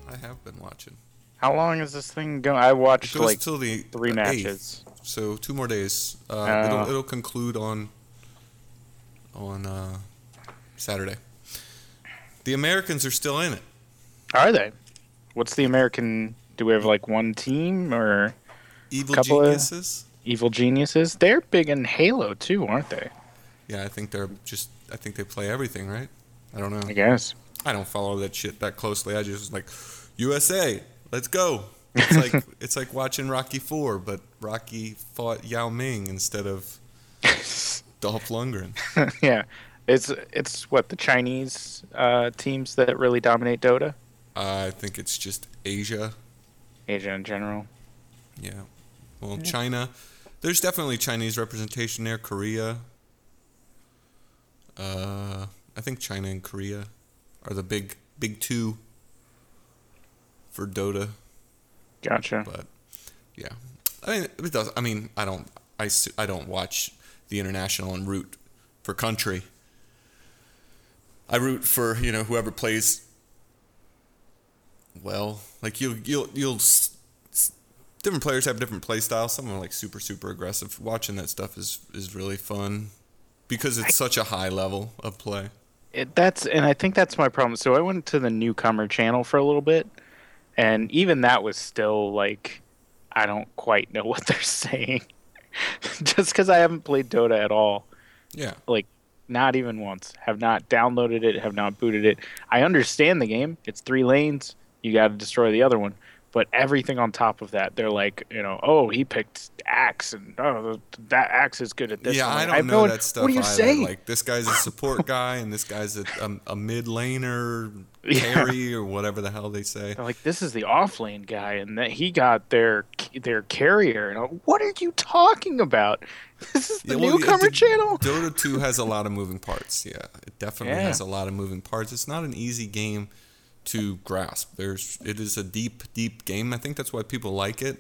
I have been watching. How long is this thing going? I It watched goes like till the 3 matches. 8th, so 2 more days. Uh, It'll conclude on Saturday. The Americans are still in it. Are they? What's the American? Do we have like one team or Evil couple of geniuses. evil geniuses? They're big in Halo too, aren't they? Yeah, I think they play everything, right? I don't know. I guess. I don't follow that shit that closely. I just like USA. Let's go. It's like watching Rocky 4, but Rocky fought Yao Ming instead of Dolph Lundgren. Yeah, it's what the Chinese teams that really dominate Dota, I think it's just Asia. Asia in general. Yeah. Well, China. There's definitely Chinese representation there. Korea. I think China and Korea are the big two for Dota. Gotcha. But yeah, I mean it does. I mean I don't watch the international and root for country. I root for whoever plays well. Like different players have different play styles. Some are like super aggressive. Watching that stuff is really fun because it's such a high level of play. And I think that's my problem. So I went to the newcomer channel for a little bit, and even that was still like, I don't quite know what they're saying, just because I haven't played Dota at all. Yeah. Like, not even once. Have not downloaded it. Have not booted it. I understand the game. It's 3 lanes. You got to destroy the other one. But everything on top of that, they're like, oh, he picked Axe, and that Axe is good at this. Yeah, one. I don't know that stuff. What are you either. saying? Like, this guy's a support guy, and this guy's a mid laner carry or whatever the hell they say. They're like, this is the off lane guy, and that he got their carrier. And what are you talking about? This is the newcomer channel. Dota 2 has a lot of moving parts. Yeah, it definitely has a lot of moving parts. It's not an easy game to grasp. It is a deep game. I think that's why people like it.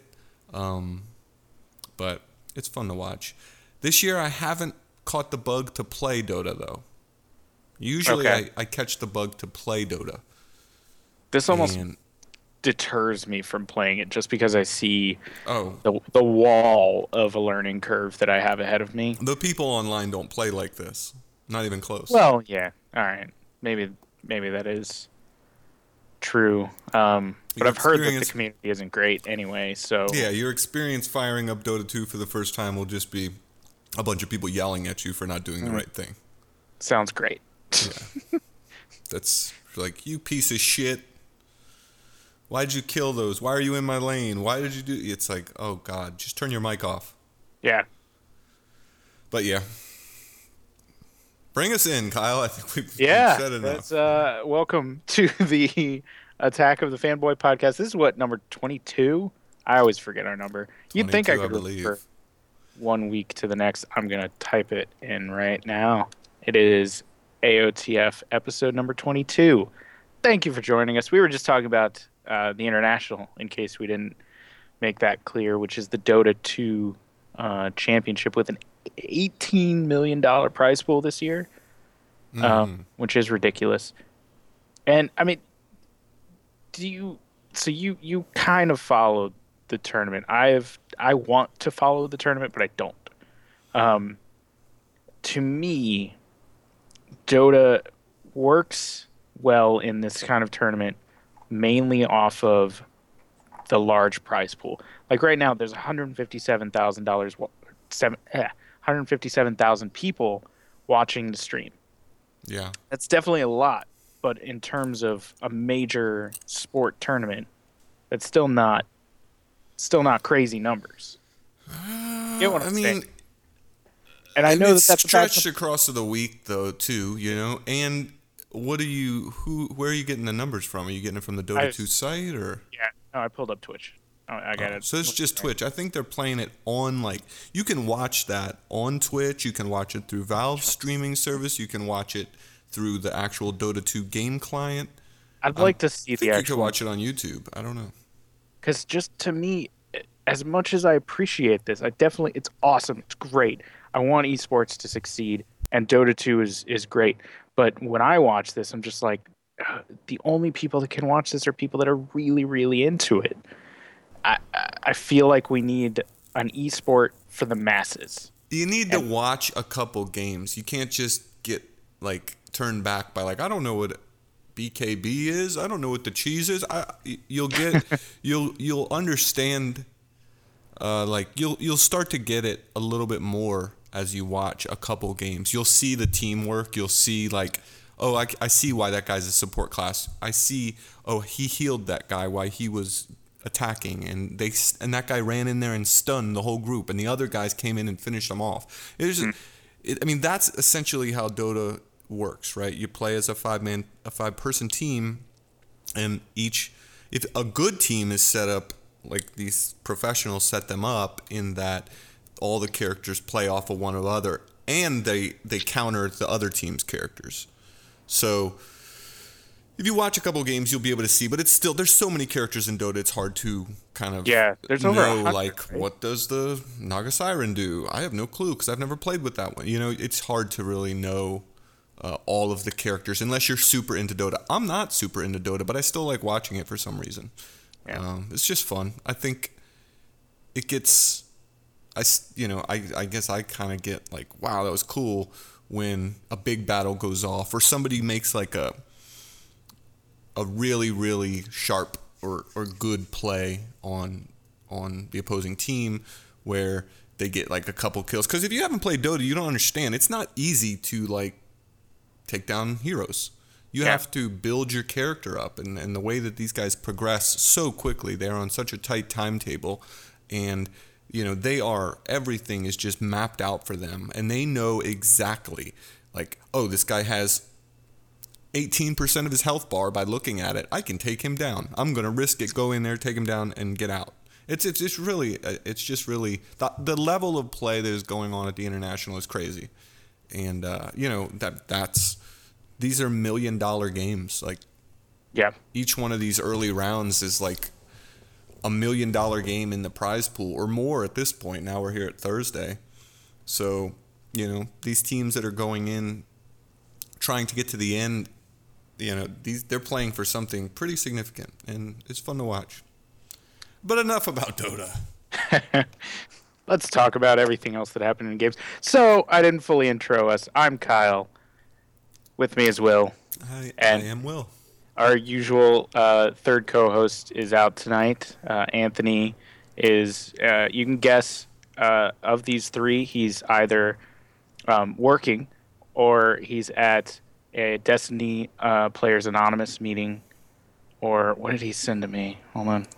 But it's fun to watch. This year I haven't caught the bug to play Dota though. Usually I catch the bug to play Dota. This almost deters me from playing it just because I see the wall of a learning curve that I have ahead of me. The people online don't play like this. Not even close. Well, yeah. All right. Maybe that is true. But I've heard that the community isn't great anyway, so... Yeah, your experience firing up Dota 2 for the first time will just be a bunch of people yelling at you for not doing the right thing. Sounds great. Yeah. That's like, you piece of shit. Why'd you kill those? Why are you in my lane? Why did you do... It's like, oh, God, just turn your mic off. Yeah. But, yeah. Bring us in, Kyle. I think we've said enough. Welcome to the Attack of the Fanboy podcast. This is what, number 22? I always forget our number. You'd think I could remember 1 week to the next. I'm going to type it in right now. It is AOTF episode number 22. Thank you for joining us. We were just talking about the International, in case we didn't make that clear, which is the Dota 2 championship with an $18 million prize pool this year, which is ridiculous. And I mean, you kind of followed the tournament. I want to follow the tournament, but I don't. To me, Dota works well in this kind of tournament, mainly off of the large prize pool. Like right now, there's $157,000 people watching the stream. Yeah. That's definitely a lot, but in terms of a major sport tournament, that's still not crazy numbers. Get what I'm saying? And I know that's stretched across the week though too, And where are you getting the numbers from? Are you getting it from the Dota 2 site or? Yeah, no, I pulled up Twitch. I got it. So it's just Twitch. I think they're playing it on you can watch that on Twitch. You can watch it through Valve's streaming service. You can watch it through the actual Dota 2 game client. I'd like to see the actual. You could watch it on YouTube. I don't know. Because just to me, as much as I appreciate this, it's awesome. It's great. I want esports to succeed, and Dota 2 is great. But when I watch this, I'm just like, the only people that can watch this are people that are really, really into it. I feel like we need an esport for the masses. You need to watch a couple games. You can't just get turned back by I don't know what BKB is. I don't know what the cheese is. You'll get you'll understand. You'll start to get it a little bit more as you watch a couple games. You'll see the teamwork. You'll see I see why that guy's a support class. I see he healed that guy while he was attacking, and that guy ran in there and stunned the whole group, and the other guys came in and finished them off. That's essentially how Dota works, right? You play as a 5-person team, and if a good team is set up these professionals set them up in that all the characters play off of one another, and they counter the other team's characters. So if you watch a couple of games, you'll be able to see, but it's still, there's so many characters in Dota, it's hard to kind of there's over 100, right? What does the Naga Siren do? I have no clue because I've never played with that one. It's hard to really know all of the characters unless you're super into Dota. I'm not super into Dota, but I still like watching it for some reason. Yeah. It's just fun. I think it gets, I guess I kind of get wow, that was cool when a big battle goes off or somebody makes a really, really sharp or good play on the opposing team where they get a couple kills. Because if you haven't played Dota, you don't understand. It's not easy to take down heroes. You have to build your character up, and the way that these guys progress so quickly, they're on such a tight timetable, and everything is just mapped out for them, and they know exactly this guy has 18% of his health bar. By looking at it, I can take him down. I'm going to risk it, go in there, take him down, and get out. It's just really the level of play that is going on at the International is crazy. And these are $1 million games. Each one of these early rounds is $1 million game in the prize pool or more at this point. Now we're here at Thursday. So, these teams that are going in trying to get to the end, they're playing for something pretty significant, and it's fun to watch. But enough about Dota. Let's talk about everything else that happened in games. So, I didn't fully intro us. I'm Kyle. With me is Will. I am Will. Our usual third co-host is out tonight. Anthony is, you can guess, of these three, he's either working or he's at a Destiny Players Anonymous meeting. Or what did he send to me? Hold on.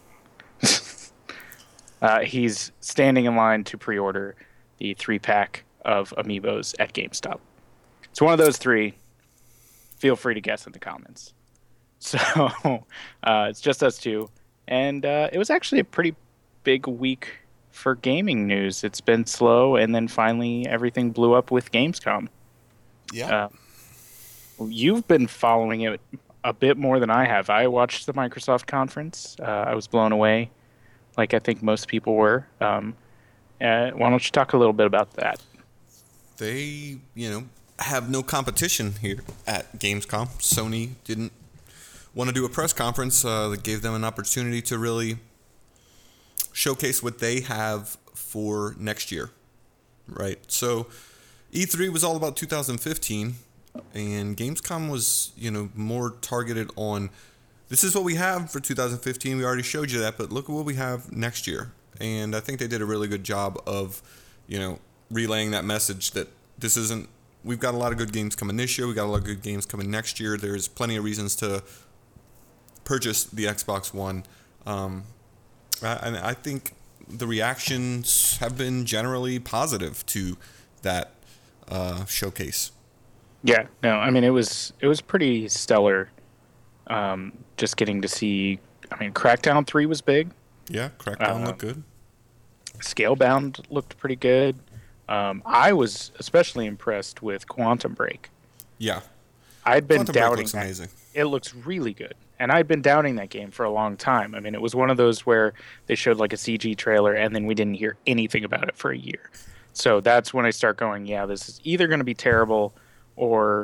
He's standing in line to pre-order the 3-pack of Amiibos at GameStop. It's one of those three. Feel free to guess in the comments. So it's just us two. And it was actually a pretty big week for gaming news. It's been slow, and then finally everything blew up with Gamescom. Yeah. You've been following it a bit more than I have. I watched the Microsoft conference. I was blown away, like I think most people were. Why don't you talk a little bit about that? They, have no competition here at Gamescom. Sony didn't want to do a press conference that gave them an opportunity to really showcase what they have for next year, right? So E3 was all about 2015, and Gamescom was, more targeted on, this is what we have for 2015. We already showed you that, but look at what we have next year. And I think they did a really good job of, relaying that message that this isn't, we've got a lot of good games coming this year. We got a lot of good games coming next year. There's plenty of reasons to purchase the Xbox One. And I think the reactions have been generally positive to that showcase. Yeah, no, I mean, it was pretty stellar. Just getting to see, Crackdown 3 was big. Yeah, Crackdown looked good. Scalebound looked pretty good. I was especially impressed with Quantum Break. Yeah. I'd been Quantum doubting Break looks that. Amazing. It looks really good. And I'd been doubting that game for a long time. It was one of those where they showed a CG trailer and then we didn't hear anything about it for a year. So that's when I start going, yeah, this is either going to be terrible or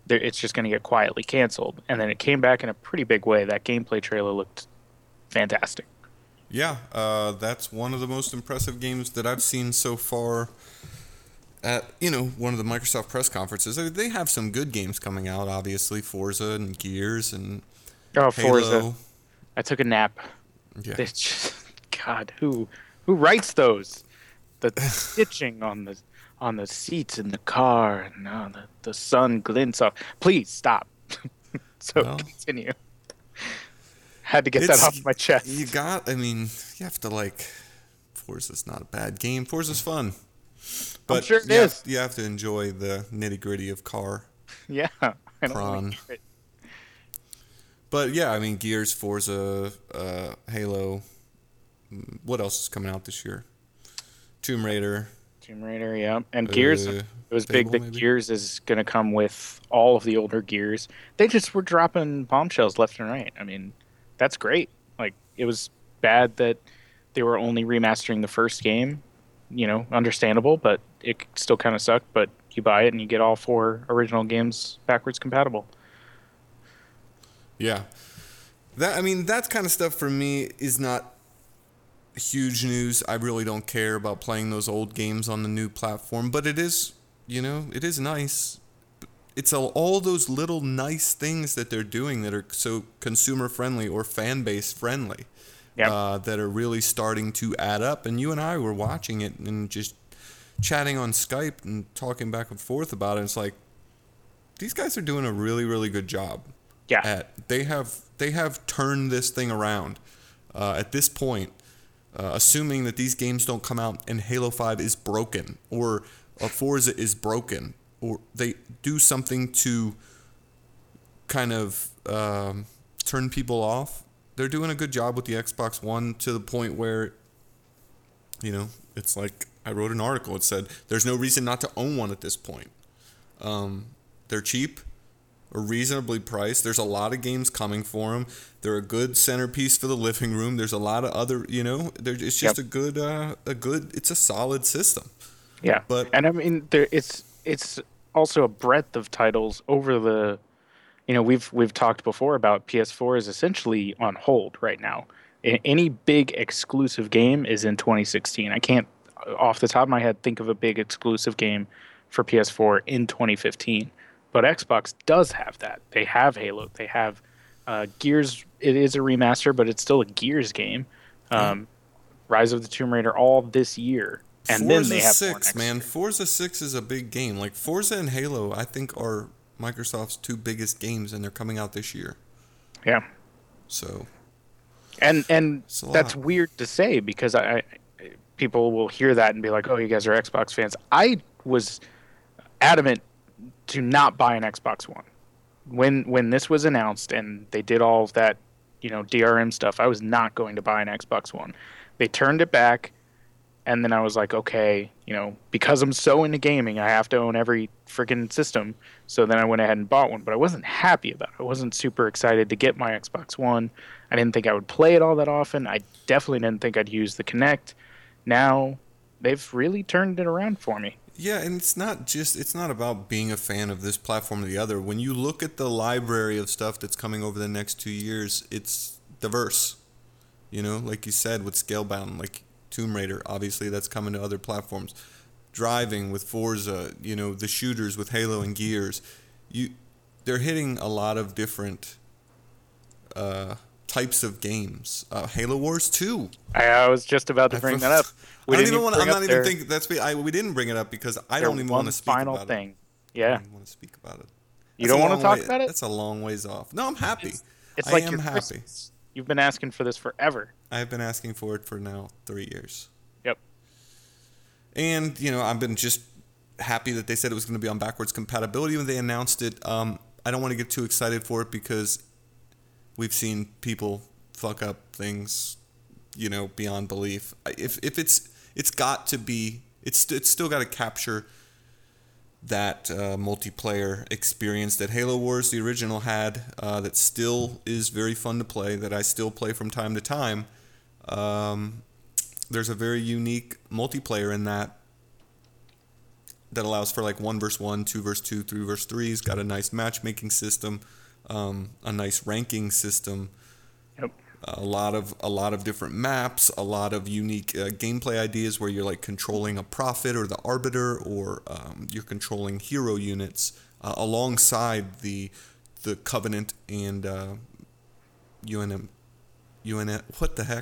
it's just going to get quietly canceled. And then it came back in a pretty big way. That gameplay trailer looked fantastic. Yeah, that's one of the most impressive games that I've seen so far at, one of the Microsoft press conferences. They have some good games coming out, obviously, Forza and Gears and Halo. Forza. I took a nap. Yeah. God, who writes those? The stitching on the seats in the car, and the sun glints off. Please stop. Continue. Had to get that off my chest. You have to Forza's not a bad game. Forza's fun. But I'm sure it is. You have to enjoy the nitty-gritty of car. Yeah. Prawn. But yeah, Gears, Forza, Halo. What else is coming out this year? Tomb Raider, yeah. And Gears, it was big that maybe? Gears is going to come with all of the older Gears. They just were dropping bombshells left and right. That's great. It was bad that they were only remastering the first game. Understandable, but it still kind of sucked. But you buy it and you get all 4 original games backwards compatible. Yeah. That kind of stuff for me is not huge news. I really don't care about playing those old games on the new platform, but it is, it is nice. It's all those little nice things that they're doing that are so consumer friendly or fan base friendly. Yep. That are really starting to add up. And you and I were watching it and just chatting on Skype and talking back and forth about it. It's like, these guys are doing a really, really good job. Yeah. They have turned this thing around. At this point, assuming that these games don't come out and Halo 5 is broken or Forza is broken, or they do something to kind of turn people off, they're doing a good job with the Xbox One to the point where, it's like I wrote an article. It said there's no reason not to own one at this point. They're cheap or reasonably priced. There's a lot of games coming for them. They're a good centerpiece for the living room. There's a lot of other, it's just it's a solid system. Yeah. And it's also a breadth of titles over the, we've talked before about PS4 is essentially on hold right now. Any big exclusive game is in 2016. I can't, off the top of my head, think of a big exclusive game for PS4 in 2015. But Xbox does have that. They have Halo. They have Gears. It is a remaster, but it's still a Gears game. Rise of the Tomb Raider all this year. And Forza then they have 6, man. Forza 6 is a big game. Forza and Halo, I think, are Microsoft's 2 biggest games, and they're coming out this year. Yeah. So. And that's weird to say because people will hear that and be like, "Oh, you guys are Xbox fans." I was adamant to not buy an Xbox One when this was announced and they did all of that, DRM stuff. I was not going to buy an Xbox One. They turned it back. And then I was like, okay, because I'm so into gaming, I have to own every freaking system. So then I went ahead and bought one, but I wasn't happy about it. I wasn't super excited to get my Xbox One. I didn't think I would play it all that often. I definitely didn't think I'd use the Kinect. Now they've really turned it around for me. Yeah, and it's not about being a fan of this platform or the other. When you look at the library of stuff that's coming over the next 2 years, it's diverse. Like you said, with Scalebound, Tomb Raider, obviously that's coming to other platforms. Driving with Forza, the shooters with Halo and Gears. They're hitting a lot of different types of games. Halo Wars 2. I was just about to bring that up. We didn't bring it up because I don't even want to speak about it. Thing. Yeah. I don't even want to speak about it. You don't want to talk about it? That's a long ways off. No, I'm happy. It's like your Christmas. You've been asking for this forever. I have been asking for it for now 3 years. Yep. And, I've been just happy that they said it was going to be on backwards compatibility when they announced it. I don't want to get too excited for it because we've seen people fuck up things, beyond belief. If it's got to be, it's still got to capture that multiplayer experience that Halo Wars, the original, had, that still is very fun to play, that I still play from time to time. There's a very unique multiplayer in that. that allows for like 1v1, 2v2, 3v3. It's got a nice matchmaking system, a nice ranking system. Yep. A lot of different maps, a lot of unique gameplay ideas where you're like controlling a prophet or the arbiter, or you're controlling hero units alongside the Covenant and what the heck?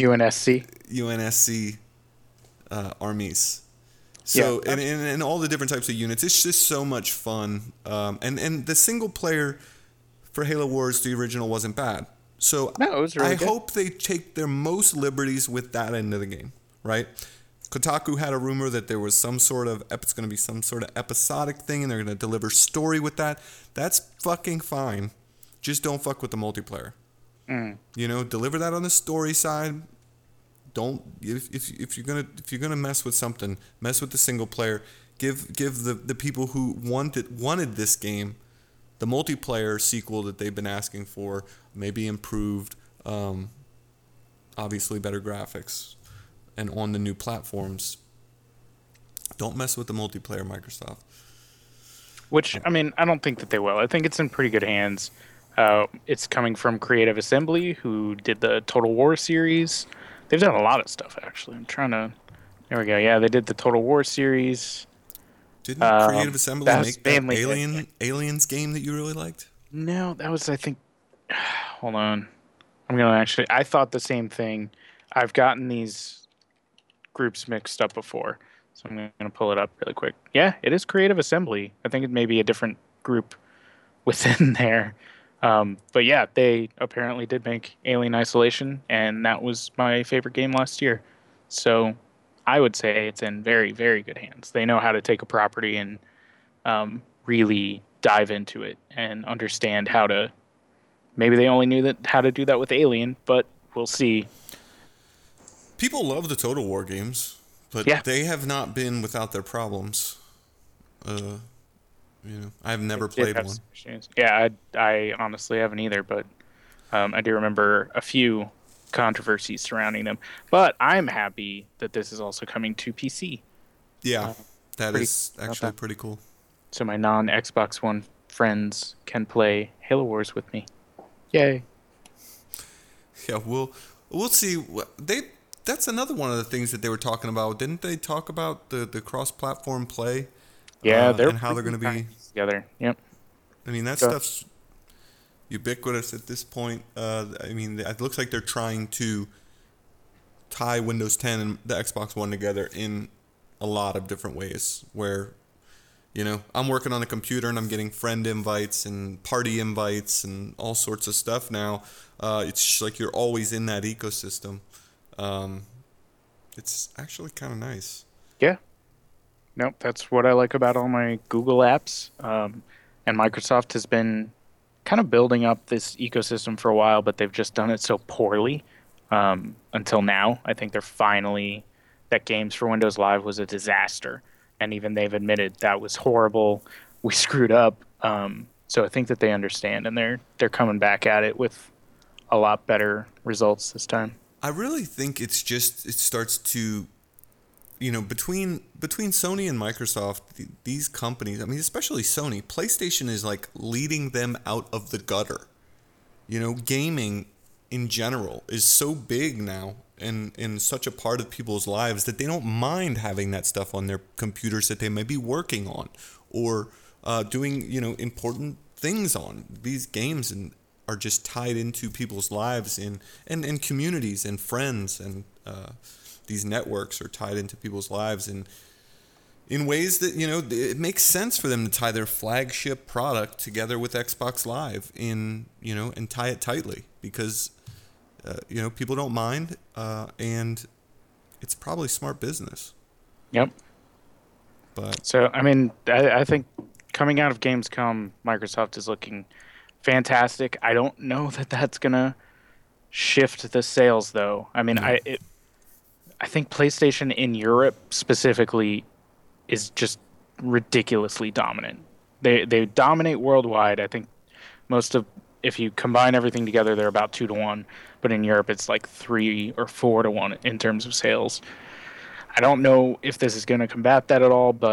UNSC armies. So yeah, and all the different types of units. It's just so much fun. And the single player for Halo Wars, the original, wasn't bad. So no, it was really good. Hope they take their most liberties with that end of the game, right? Kotaku had a rumor that there was it's going to be some sort of episodic thing, and they're going to deliver story with that. That's fucking fine. Just don't fuck with the multiplayer. You know, deliver that on the story side. Don't if you're gonna mess with something, mess with the single player. Give the people who wanted this game the multiplayer sequel that they've been asking for, maybe improved, obviously better graphics, and on the new platforms. Don't mess with the multiplayer, Microsoft. Which, I mean, I don't think that they will. I think it's in pretty good hands. It's coming from Creative Assembly, who did the Total War series. They've done a lot of stuff, actually. There we go. Yeah, they did the Total War series. Didn't Creative Assembly make that Aliens game that you really liked? No, that was, I think... Hold on. I thought the same thing. I've gotten these groups mixed up before, so I'm going to pull it up really quick. Yeah, it is Creative Assembly. I think it may be a different group within there. But yeah, they apparently did make Alien Isolation, and that was my favorite game last year. So I would say it's in very, very good hands. They know how to take a property and really dive into it and understand how to... Maybe they only knew how to do that with Alien, but we'll see. People love the Total War games, but they have not been without their problems. I've never played one. Yeah, I honestly haven't either, but I do remember a few controversies surrounding them. But I'm happy that this is also coming to PC. Yeah, that is actually pretty cool. So my non-Xbox One friends can play Halo Wars with me. Yay. Yeah, we'll see. That's another one of the things that they were talking about. Didn't they talk about the cross-platform play? Yeah, and how they're going to be together. Yep. I mean, that stuff's ubiquitous at this point. I mean, it looks like they're trying to tie Windows 10 and the Xbox One together in a lot of different ways. Where, I'm working on a computer and I'm getting friend invites and party invites and all sorts of stuff now. It's just like you're always in that ecosystem. It's actually kind of nice. Yeah. Nope, that's what I like about all my Google apps. And Microsoft has been kind of building up this ecosystem for a while, but they've just done it so poorly until now. I think that Games for Windows Live was a disaster. And even they've admitted that was horrible. We screwed up. So I think that they understand, and they're coming back at it with a lot better results this time. I really think it starts to... between Sony and Microsoft, these companies, I mean, especially Sony, PlayStation is like leading them out of the gutter. Gaming in general is so big now and such a part of people's lives that they don't mind having that stuff on their computers that they may be working on or doing, important things on. These games are just tied into people's lives and communities and friends and these networks are tied into people's lives in ways that, it makes sense for them to tie their flagship product together with Xbox Live and tie it tightly because, people don't mind and it's probably smart business. Yep. But so, I mean, I think coming out of Gamescom, Microsoft is looking fantastic. I don't know that that's going to shift the sales, though. I mean, I think PlayStation in Europe specifically is just ridiculously dominant. They dominate worldwide. I think if you combine everything together, they're about 2-1. But in Europe, it's like 3 or 4-1 in terms of sales. I don't know if this is going to combat that at all, but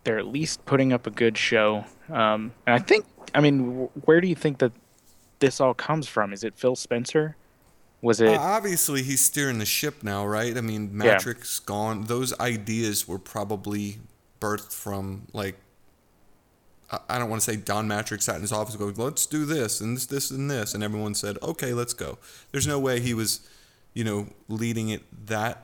they're at least putting up a good show. And I mean, where do you think that this all comes from? Is it Phil Spencer? Was it? Obviously, he's steering the ship now, right? I mean, Matrix gone. Those ideas were probably birthed from, like, I don't want to say Don Matrix sat in his office going, let's do this and this and this. And everyone said, okay, let's go. There's no way he was, leading it that,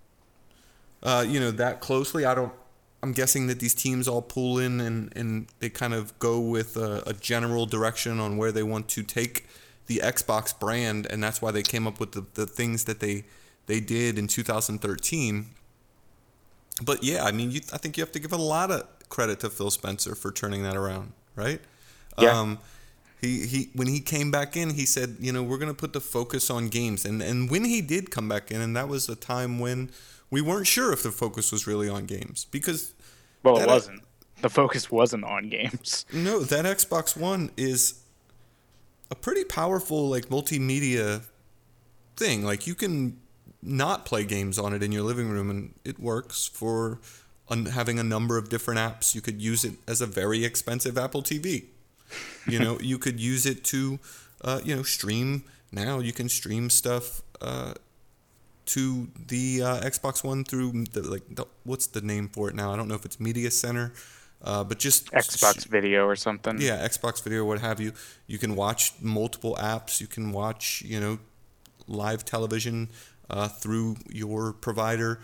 that closely. I'm guessing that these teams all pull in and they kind of go with a general direction on where they want to take the Xbox brand. And that's why they came up with the things that they did in 2013. But yeah, I mean, I think you have to give a lot of credit to Phil Spencer for turning that around, right? Yeah. He when he came back in, he said, we're going to put the focus on games. And when he did come back in, and that was a time when we weren't sure if the focus was really on games because it wasn't. The focus wasn't on games. No, that Xbox One is a pretty powerful like multimedia thing. Like you can not play games on it in your living room and it works for having a number of different apps. You could use it as a very expensive Apple TV. You could use it to, stream. Now you can stream stuff to the Xbox One through what's the name for it now? I don't know if it's Media Center, but just Xbox Video or something. Yeah, Xbox Video, what have you. You can watch multiple apps. You can watch, live television through your provider.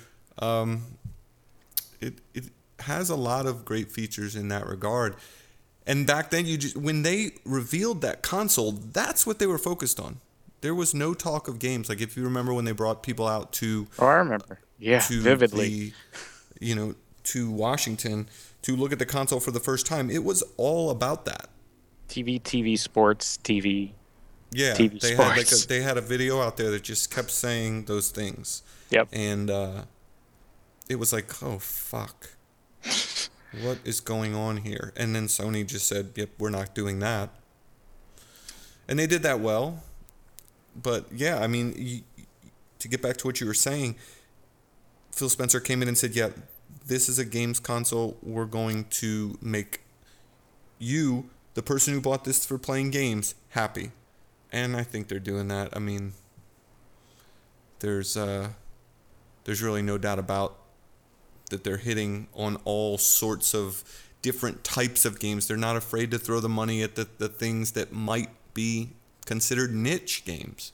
It has a lot of great features in that regard. And back then, when they revealed that console, that's what they were focused on. There was no talk of games. Like if you remember when they brought people out to, I remember, vividly, to Washington to look at the console for the first time. It was all about that. TV sports, TV. Yeah, TV they sports. they had a video out there that just kept saying those things. Yep. And it was like, oh fuck, what is going on here? And then Sony just said, yep, we're not doing that. And they did that well. But yeah, I mean, to get back to what you were saying, Phil Spencer came in and said, yeah, this is a games console. We're going to make you, the person who bought this for playing games, happy. And I think they're doing that. I mean, there's really no doubt about that they're hitting on all sorts of different types of games. They're not afraid to throw the money at the things that might be considered niche games.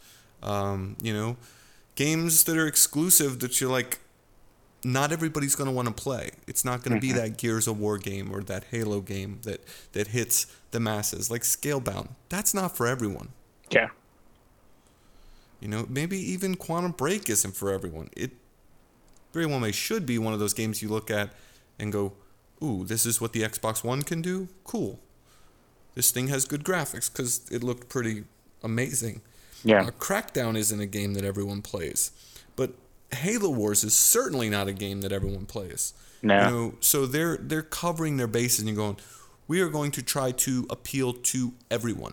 Games that are exclusive that you're like, not everybody's going to want to play. It's not going to be that Gears of War game or that Halo game that hits the masses. Like Scalebound, that's not for everyone. Yeah. Maybe even Quantum Break isn't for everyone. It very well may should be one of those games you look at and go, ooh, this is what the Xbox One can do? Cool. This thing has good graphics because it looked pretty amazing. Yeah. Crackdown isn't a game that everyone plays. But Halo Wars is certainly not a game that everyone plays. No. So they're covering their bases and you're going, we are going to try to appeal to everyone.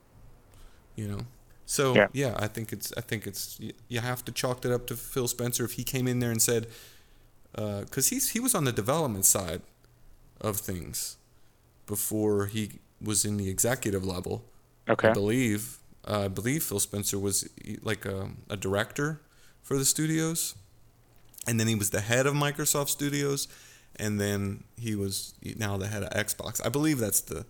So yeah, I think it's you have to chalk it up to Phil Spencer if he came in there and said, because he was on the development side of things before he was in the executive level. Okay. I believe Phil Spencer was like a director for the studios, and then he was the head of Microsoft Studios, and then he was now the head of Xbox. I believe that's the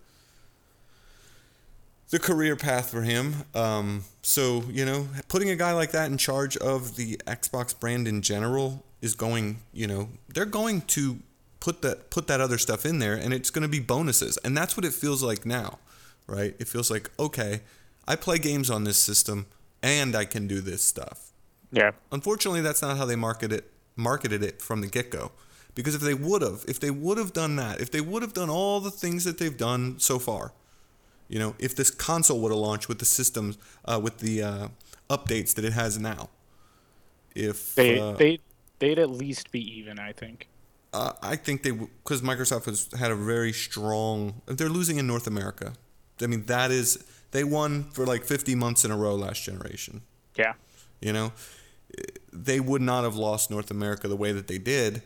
career path for him. So, putting a guy like that in charge of the Xbox brand in general is going, they're going to put that other stuff in there and it's going to be bonuses. And that's what it feels like now, right? It feels like, okay, I play games on this system and I can do this stuff. Yeah. Unfortunately, that's not how they marketed it from the get-go. Because if they would have done that, if they would have done all the things that they've done so far, if this console would have launched with the systems, with the updates that it has now, if they'd at least be even, I think. I think because Microsoft had a very strong. They're losing in North America. I mean, they won for like 50 months in a row last generation. Yeah. They would not have lost North America the way that they did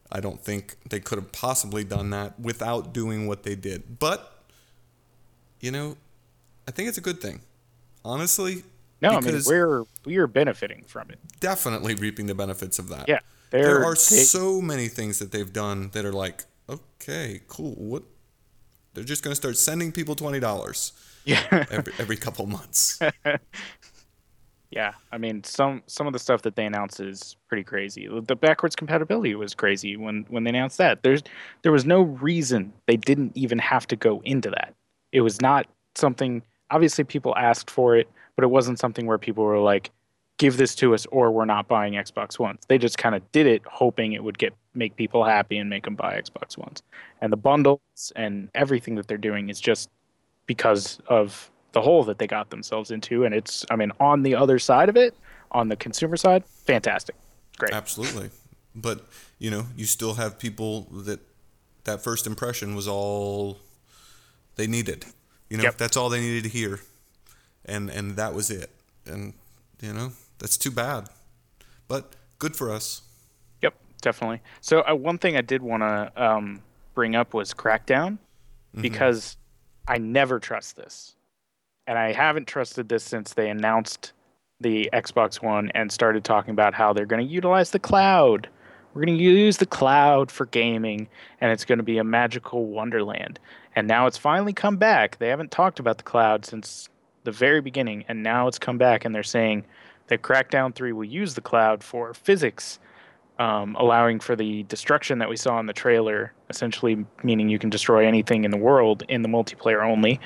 I don't think they could have possibly done that without doing what they did. But, you know, I think it's a good thing. Honestly. No, I mean, we're benefiting from it. Definitely reaping the benefits of that. Yeah. There are so many things that they've done that are like, okay, cool. What? They're just going to start sending people $20 every couple months. Yeah, I mean, some of the stuff that they announced is pretty crazy. The backwards compatibility was crazy when they announced that. There was no reason they didn't even have to go into that. It was not something. Obviously, people asked for it, but it wasn't something where people were like, "Give this to us, or we're not buying Xbox Ones." They just kind of did it, hoping it would make people happy and make them buy Xbox Ones. And the bundles and everything that they're doing is just because of the hole that they got themselves into. And it's, I mean, on the other side of it, on the consumer side, fantastic. Great. Absolutely. But, you know, you still have people that first impression was all they needed. You know, that's all they needed to hear. And that was it. And, you know, that's too bad. But good for us. Yep, definitely. So one thing I did want to bring up was Crackdown, because I never trust this. And I haven't trusted this since they announced the Xbox One and started talking about how they're going to utilize the cloud. We're going to use the cloud for gaming, and it's going to be a magical wonderland. And now it's finally come back. They haven't talked about the cloud since the very beginning, and now it's come back, and they're saying that Crackdown 3 will use the cloud for physics, allowing for the destruction that we saw in the trailer, essentially meaning you can destroy anything in the world in the multiplayer only.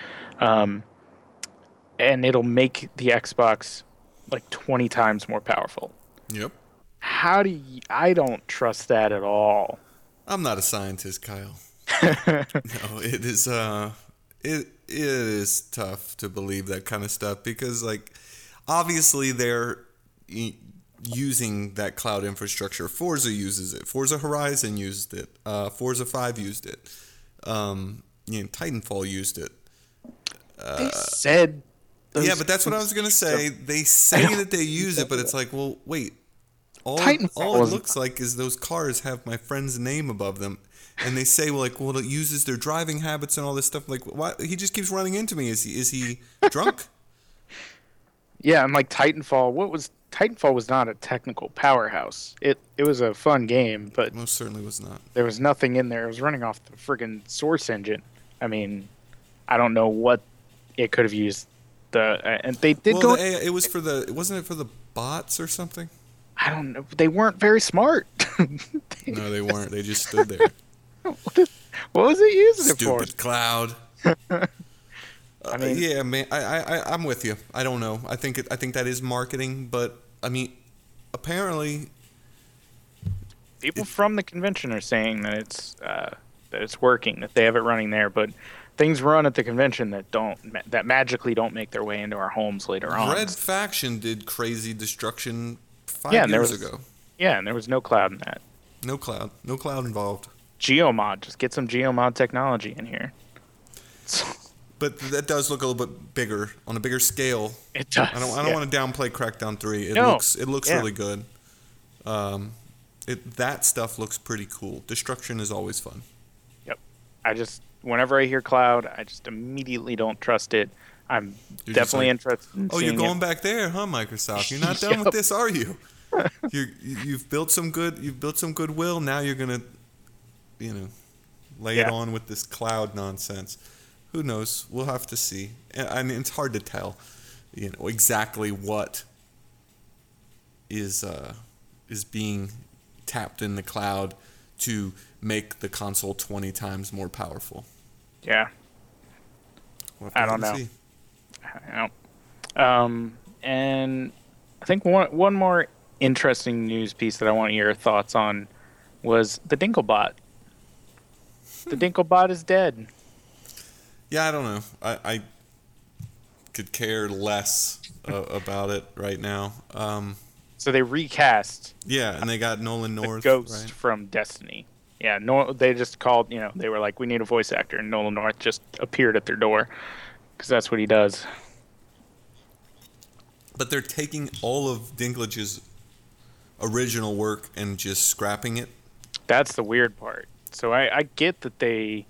And it'll make the Xbox like 20 times more powerful. Yep. I don't trust that at all. I'm not a scientist, Kyle. No, it is tough to believe that kind of stuff because, like, obviously they're using that cloud infrastructure. Forza uses it. Forza Horizon used it. Forza 5 used it. Titanfall used it. They said... Yeah, but that's what I was going to say. They say that they use it, but it's like, well, wait. All it looks like is those cars have my friend's name above them. And they say, well, it uses their driving habits and all this stuff. Like, why? He just keeps running into me. Is he drunk? Yeah, and like Titanfall, Titanfall was not a technical powerhouse. It was a fun game, but it most certainly was not. There was nothing in there. It was running off the friggin' Source engine. I mean, I don't know what it could have used. And they did go. It was wasn't it for the bots or something? I don't know. They weren't very smart. No, they weren't. They just stood there. What was it using it for? Stupid cloud. I mean, yeah, man. I'm with you. I don't know. I think that is marketing, but I mean, apparently, people from the convention are saying that it's working, that they have it running there, but things run at the convention that magically don't make their way into our homes later on. Red Faction did crazy destruction 5 years ago. Yeah, and there was no cloud in that. No cloud involved. Geomod, just get some Geomod technology in here. But that does look a little bit bigger, on a bigger scale. It does. I don't want to downplay Crackdown 3. It looks really good. That stuff looks pretty cool. Destruction is always fun. Yep. Whenever I hear cloud, I just immediately don't trust it. I'm definitely interested in seeing you're going back there, huh, Microsoft? You're not done with this, are you? You've built some goodwill. Now you're gonna, lay it on with this cloud nonsense. Who knows? We'll have to see. I mean, it's hard to tell, exactly what is being tapped in the cloud to make the console 20 times more powerful. Yeah. I don't know. And I think one more interesting news piece that I want your thoughts on was the Dinklebot. The Dinklebot is dead. Yeah, I don't know. I could care less about it right now. So they recast. Yeah, and they got Nolan North, Ghost from Destiny. Yeah, they just called. They were like, "We need a voice actor," and Nolan North just appeared at their door because that's what he does. But they're taking all of Dinklage's original work and just scrapping it. That's the weird part. So I get that they,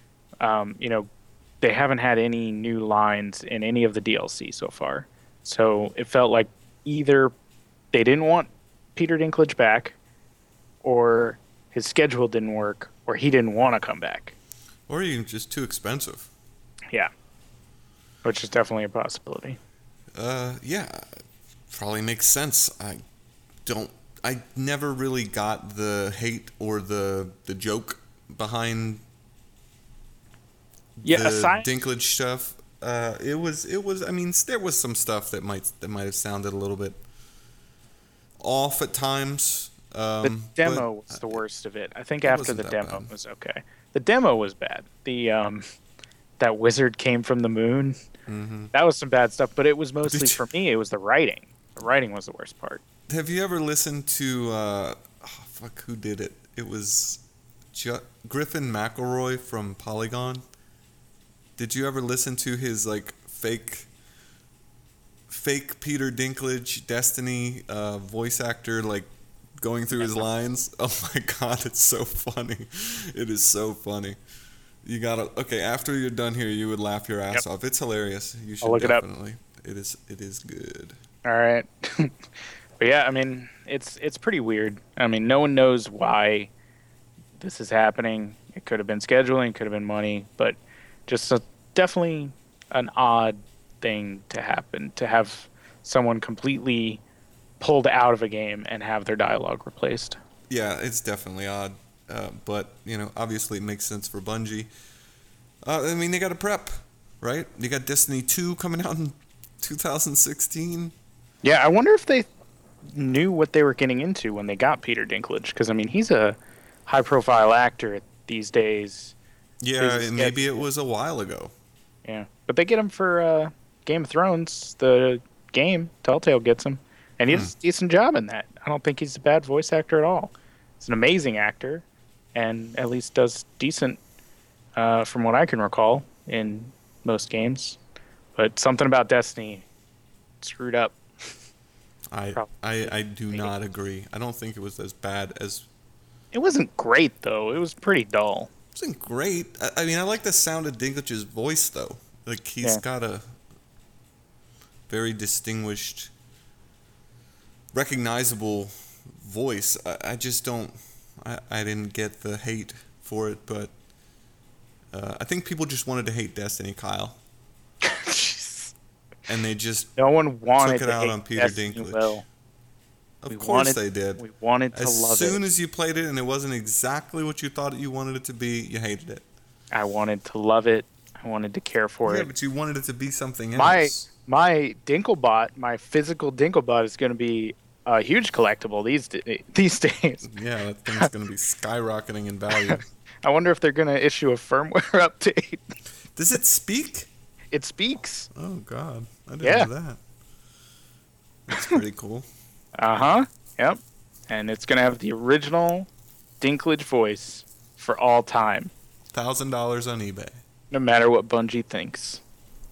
they haven't had any new lines in any of the DLC so far. So it felt like either they didn't want Peter Dinklage back, or his schedule didn't work, or he didn't want to come back. Or even just too expensive. Yeah. Which is definitely a possibility. Yeah. Probably makes sense. I never really got the hate or the joke behind the Dinklage stuff. It was. I mean, there was some stuff that might have sounded a little bit off at times. The demo was the worst of it. I think after the demo was okay. The demo was bad. The that wizard came from the moon. Mm-hmm. That was some bad stuff. But it was mostly for me. It was the writing. The writing was the worst part. Have you ever listened to who did it? It was Griffin McElroy from Polygon. Did you ever listen to his like fake Peter Dinklage Destiny voice actor like going through his lines? Oh my god, it's so funny. It is so funny. You gotta after you're done here, you would laugh your ass off. It's hilarious. You should definitely. It is good. All right. But yeah, I mean, it's pretty weird. I mean, no one knows why this is happening. It could have been scheduling, could have been money, but just definitely an odd thing to happen, to have someone completely pulled out of a game and have their dialogue replaced. Yeah, it's definitely odd. But, obviously it makes sense for Bungie. I mean, they got to prep, right? You got Destiny 2 coming out in 2016. Yeah, I wonder if they knew what they were getting into when they got Peter Dinklage, because I mean he's a high-profile actor these days. Yeah, and maybe it was a while ago. Yeah, but they get him for Game of Thrones, the game. Telltale gets him, and he does a decent job in that. I don't think he's a bad voice actor at all. He's an amazing actor, and at least does decent, from what I can recall, in most games. But something about Destiny screwed up. I do not agree. I don't think it was as bad as... It wasn't great, though. It was pretty dull. It wasn't great. I mean, I like the sound of Dinklage's voice, though. Like, he's got a very distinguished, recognizable voice. I just don't... I didn't get the hate for it, but I think people just wanted to hate Destiny, Kyle. And they just no one wanted took it to out hate on Peter Destiny Dinklage. Will. Of course they did. We wanted to love it. As soon as you played it and it wasn't exactly what you thought you wanted it to be, you hated it. I wanted to love it. I wanted to care for it. Yeah, but you wanted it to be something else. My Dinklebot, my physical Dinklebot, is going to be a huge collectible these days. Yeah, that thing's going to be skyrocketing in value. I wonder if they're going to issue a firmware update. Does it speak? It speaks. Oh, God. I didn't know that. That's pretty cool. Uh-huh. Yep. And it's going to have the original Dinklage voice for all time. $1,000 on eBay. No matter what Bungie thinks.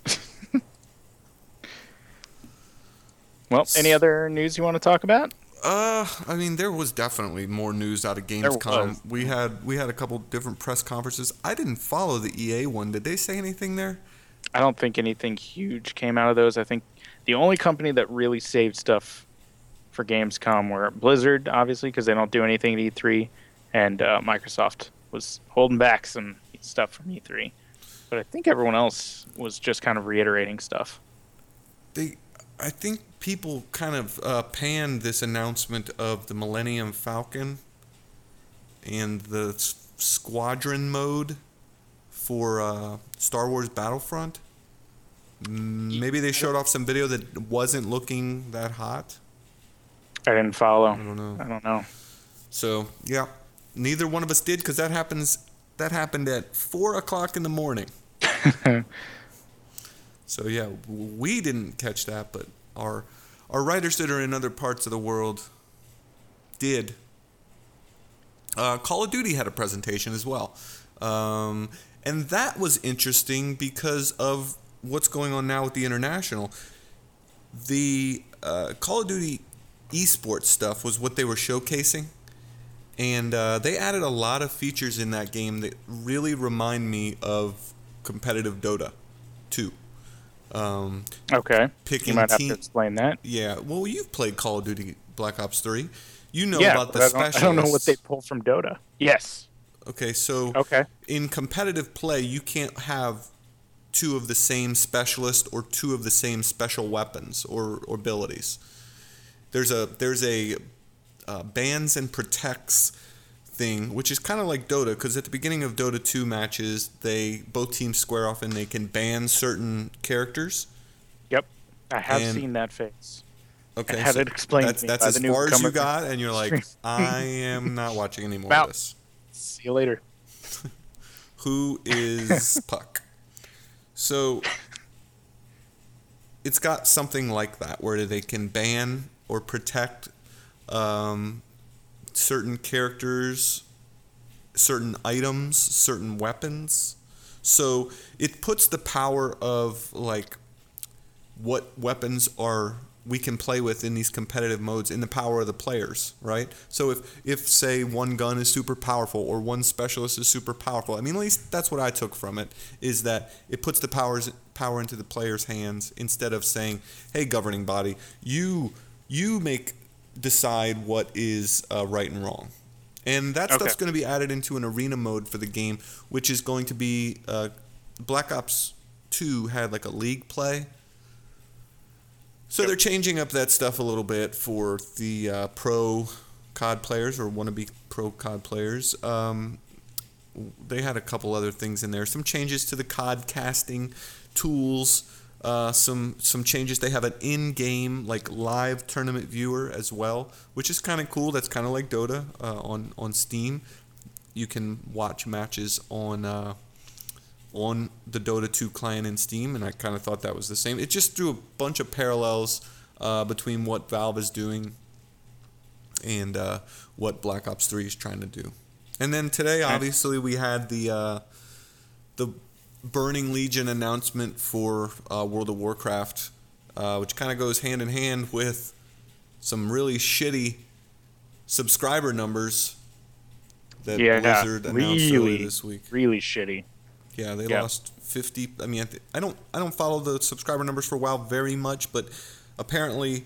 Well, any other news you want to talk about? I mean, there was definitely more news out of Gamescom. We had a couple different press conferences. I didn't follow the EA one. Did they say anything there? I don't think anything huge came out of those. I think the only company that really saved stuff for Gamescom were Blizzard, obviously, because they don't do anything at E3, and Microsoft was holding back some stuff from E3. But I think everyone else was just kind of reiterating stuff. I think people kind of panned this announcement of the Millennium Falcon and the squadron mode for Star Wars Battlefront. Maybe they showed off some video that wasn't looking that hot. I didn't follow. I don't know. So, yeah, neither one of us did, because that happened at 4:00 in the morning. So, yeah, we didn't catch that, but our writers that are in other parts of the world did. Call of Duty had a presentation as well. And that was interesting because of what's going on now with the International. The Call of Duty esports stuff was what they were showcasing. And they added a lot of features in that game that really remind me of competitive Dota 2. Okay. Picking you might have to explain that. Yeah. Well, you've played Call of Duty Black Ops 3. You know Yeah, about the but specialists. I don't know what they pull from Dota. Yes. Okay, so Okay. in competitive play, you can't have two of the same specialist or two of the same special weapons or abilities. There's a bans and protects thing, which is kind of like Dota, because at the beginning of Dota 2 matches, both teams square off and they can ban certain characters. Yep, I have seen that phase. Okay, I had it explained to me that's by as the far as you newcomer. got, and you're like, I am not watching any more of this. See you later. Who is Puck? So it's got something like that where they can ban or protect certain characters, certain items, certain weapons. So it puts the power of like what weapons we can play with in these competitive modes in the power of the players, right? So if say one gun is super powerful or one specialist is super powerful, I mean, at least that's what I took from it, is that it puts the power into the player's hands instead of saying, hey, governing body, you decide what is right and wrong. And that stuff's going to be added into an arena mode for the game, which is going to be Black Ops 2 had like a league play. So they're changing up that stuff a little bit for the pro COD players or wannabe pro COD players. They had a couple other things in there. Some changes to the COD casting tools. Some changes. They have an in-game like live tournament viewer as well, which is kind of cool. That's kind of like Dota on Steam. You can watch matches on the Dota 2 client in Steam, and I kind of thought that was the same. It just drew a bunch of parallels between what Valve is doing and what Black Ops 3 is trying to do. And then today, obviously, we had the Burning Legion announcement for World of Warcraft, which kind of goes hand in hand with some really shitty subscriber numbers that Blizzard announced earlier this week. Really shitty. Yeah, they lost 50. I mean, I don't follow the subscriber numbers for WoW very much, but apparently,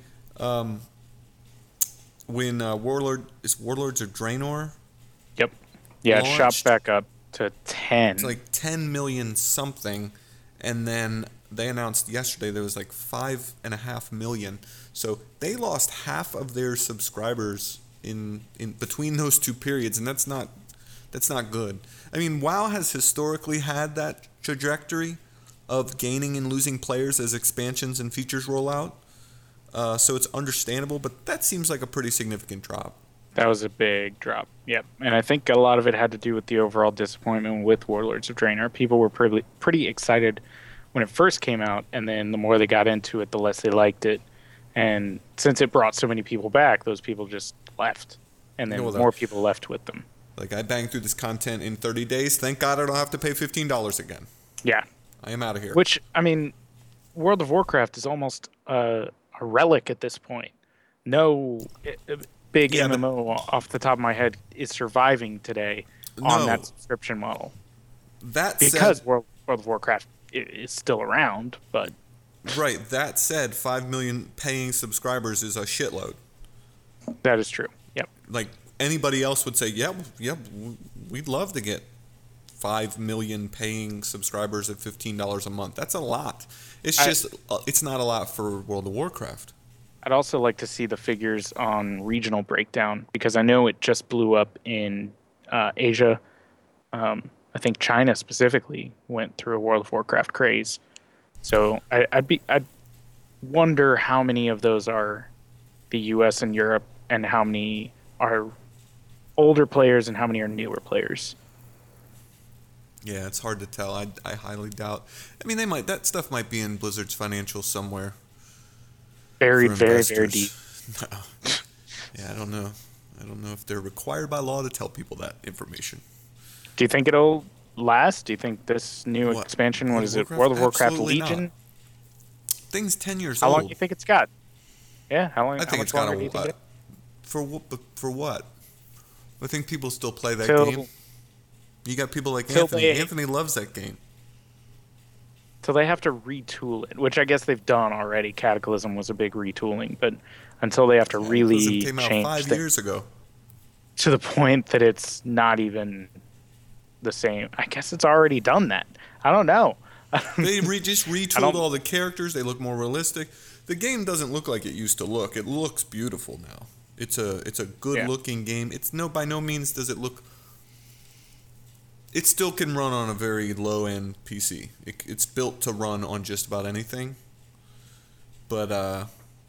when Warlords of Draenor. Yep. Yeah, it shot back up to 10. It's like 10 million something, and then they announced yesterday there was like 5.5 million. So they lost half of their subscribers in between those two periods, and that's not good. I mean, WoW has historically had that trajectory of gaining and losing players as expansions and features roll out. So it's understandable, but that seems like a pretty significant drop. That was a big drop, yep. And I think a lot of it had to do with the overall disappointment with Warlords of Draenor. People were pretty excited when it first came out, and then the more they got into it, the less they liked it. And since it brought so many people back, those people just left. And then more people left with them. Like, I banged through this content in 30 days. Thank God I don't have to pay $15 again. Yeah. I am out of here. Which, I mean, World of Warcraft is almost a relic at this point. No big MMO off the top of my head is surviving today on that subscription model. Because World of Warcraft is still around, but... Right. That said, 5 million paying subscribers is a shitload. That is true. Yep. Like, anybody else would say, yeah, we'd love to get 5 million paying subscribers at $15 a month. That's a lot. It's not a lot for World of Warcraft. I'd also like to see the figures on regional breakdown, because I know it just blew up in Asia. I think China specifically went through a World of Warcraft craze. So I'd wonder how many of those are the U.S. and Europe, and how many are older players and how many are newer players. Yeah, it's hard to tell. I highly doubt. I mean, that stuff might be in Blizzard's financials somewhere. Buried very, very deep. No. Yeah, I don't know. I don't know if they're required by law to tell people that information. Do you think it'll last? Do you think this new expansion, what is it, World of Warcraft Legion? Not. Thing's 10 years old. old. How long do you think it's got? Yeah, how long? I think it's got a... For what? I think people still play that Till- game. You got people like till Anthony. they- Anthony loves that game. So they have to retool it, which I guess they've done already. Cataclysm was a big retooling, but until they have to really Cataclysm came out change 5 things years ago. to the point that it's not even the same. I guess it's already done that. I don't know. They just retooled all the characters. They look more realistic. The game doesn't look like it used to look. It looks beautiful now. It's a good looking game. It's by no means does it look. It still can run on a very low end PC. It's built to run on just about anything. But I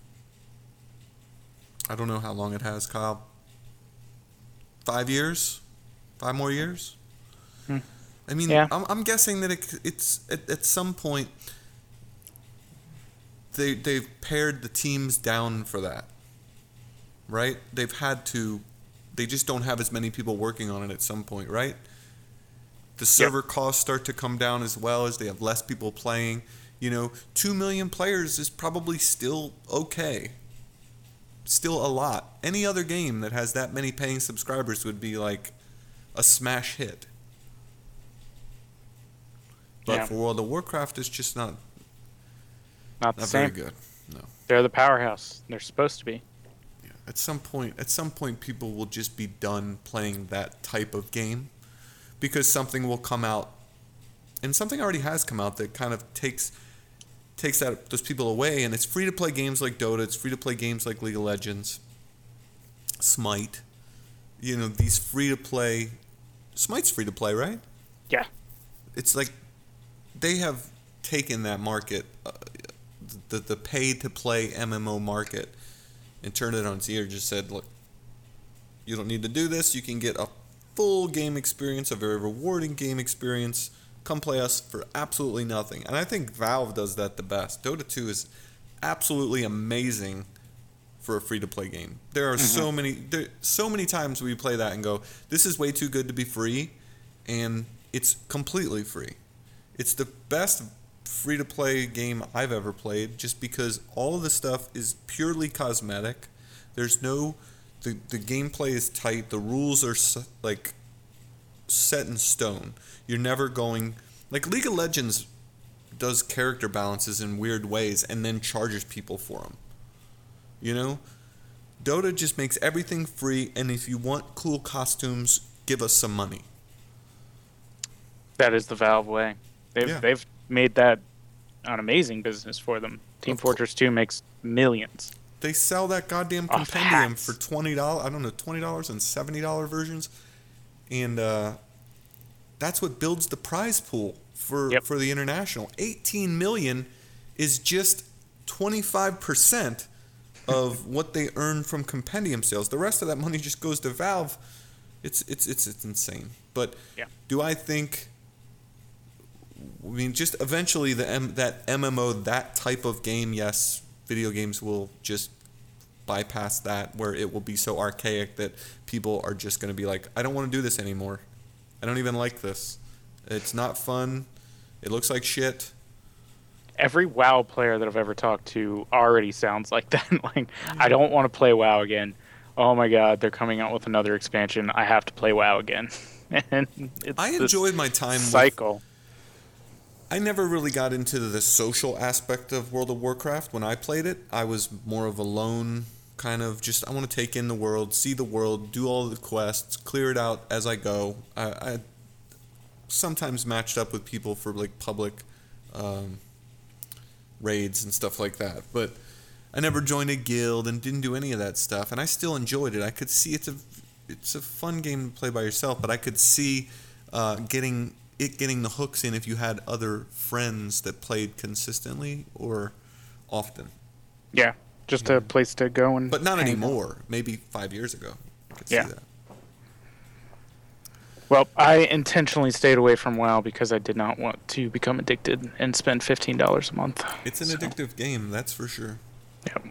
don't know how long it has, Kyle. 5 years? 5 more years? I mean, Yeah. I'm guessing that it's at some point they've pared the teams down for that, right? They've had to. They just don't have as many people working on it at some point, right? The server costs start to come down as well as they have less people playing. 2 million players is probably still okay. Still a lot. Any other game that has that many paying subscribers would be like a smash hit. But for World of Warcraft, it's just not the same. very good. No. They're the powerhouse. They're supposed to be. Yeah. At some point, people will just be done playing that type of game, because something will come out, and something already has come out that kind of takes those people away. And it's free to play games like Dota. It's free to play games like League of Legends, Smite. These free to play. Smite's free to play, right? Yeah. It's like they have taken that market, the pay-to-play MMO market, and turned it on its ear. Just said, look, you don't need to do this. You can get a full game experience, a very rewarding game experience. Come play us for absolutely nothing. And I think Valve does that the best. Dota 2 is absolutely amazing for a free-to-play game. There are so many times we play that and go, this is way too good to be free, and it's completely free. It's the best free-to-play game I've ever played, just because all of the stuff is purely cosmetic. There's no... The gameplay is tight. The rules are like set in stone. You're never going... Like League of Legends does character balances in weird ways and then charges people for them. Dota just makes everything free, and if you want cool costumes, give us some money. That is the Valve way. They've made that an amazing business for them. Team Fortress 2 makes millions. They sell that goddamn compendium for $20. I don't know, $20 and $70 versions, and that's what builds the prize pool for the international. 18 million is just 25% of what they earn from compendium sales. The rest of that money just goes to Valve. It's insane. But do I think? I mean, just eventually that MMO, that type of game, yes, video games will just bypass that, where it will be so archaic that people are just going to be like, I don't want to do this anymore. I don't even like this. It's not fun. It looks like shit. Every WoW player that I've ever talked to already sounds like that. Like, I don't want to play WoW again. Oh my god, they're coming out with another expansion. I have to play WoW again. And I enjoyed my time cycle. I never really got into the social aspect of World of Warcraft. When I played it, I was more of a lone kind of just, I want to take in the world, see the world, do all the quests, clear it out as I go. I sometimes matched up with people for like public raids and stuff like that, but I never joined a guild and didn't do any of that stuff, and I still enjoyed it. I could see it's a fun game to play by yourself, but I could see getting the hooks in if you had other friends that played consistently or often. Yeah, just a place to go and. But not anymore. Maybe 5 years ago, I could see that. Well, I intentionally stayed away from WoW because I did not want to become addicted and spend $15 a month. It's an addictive game, that's for sure. Yep.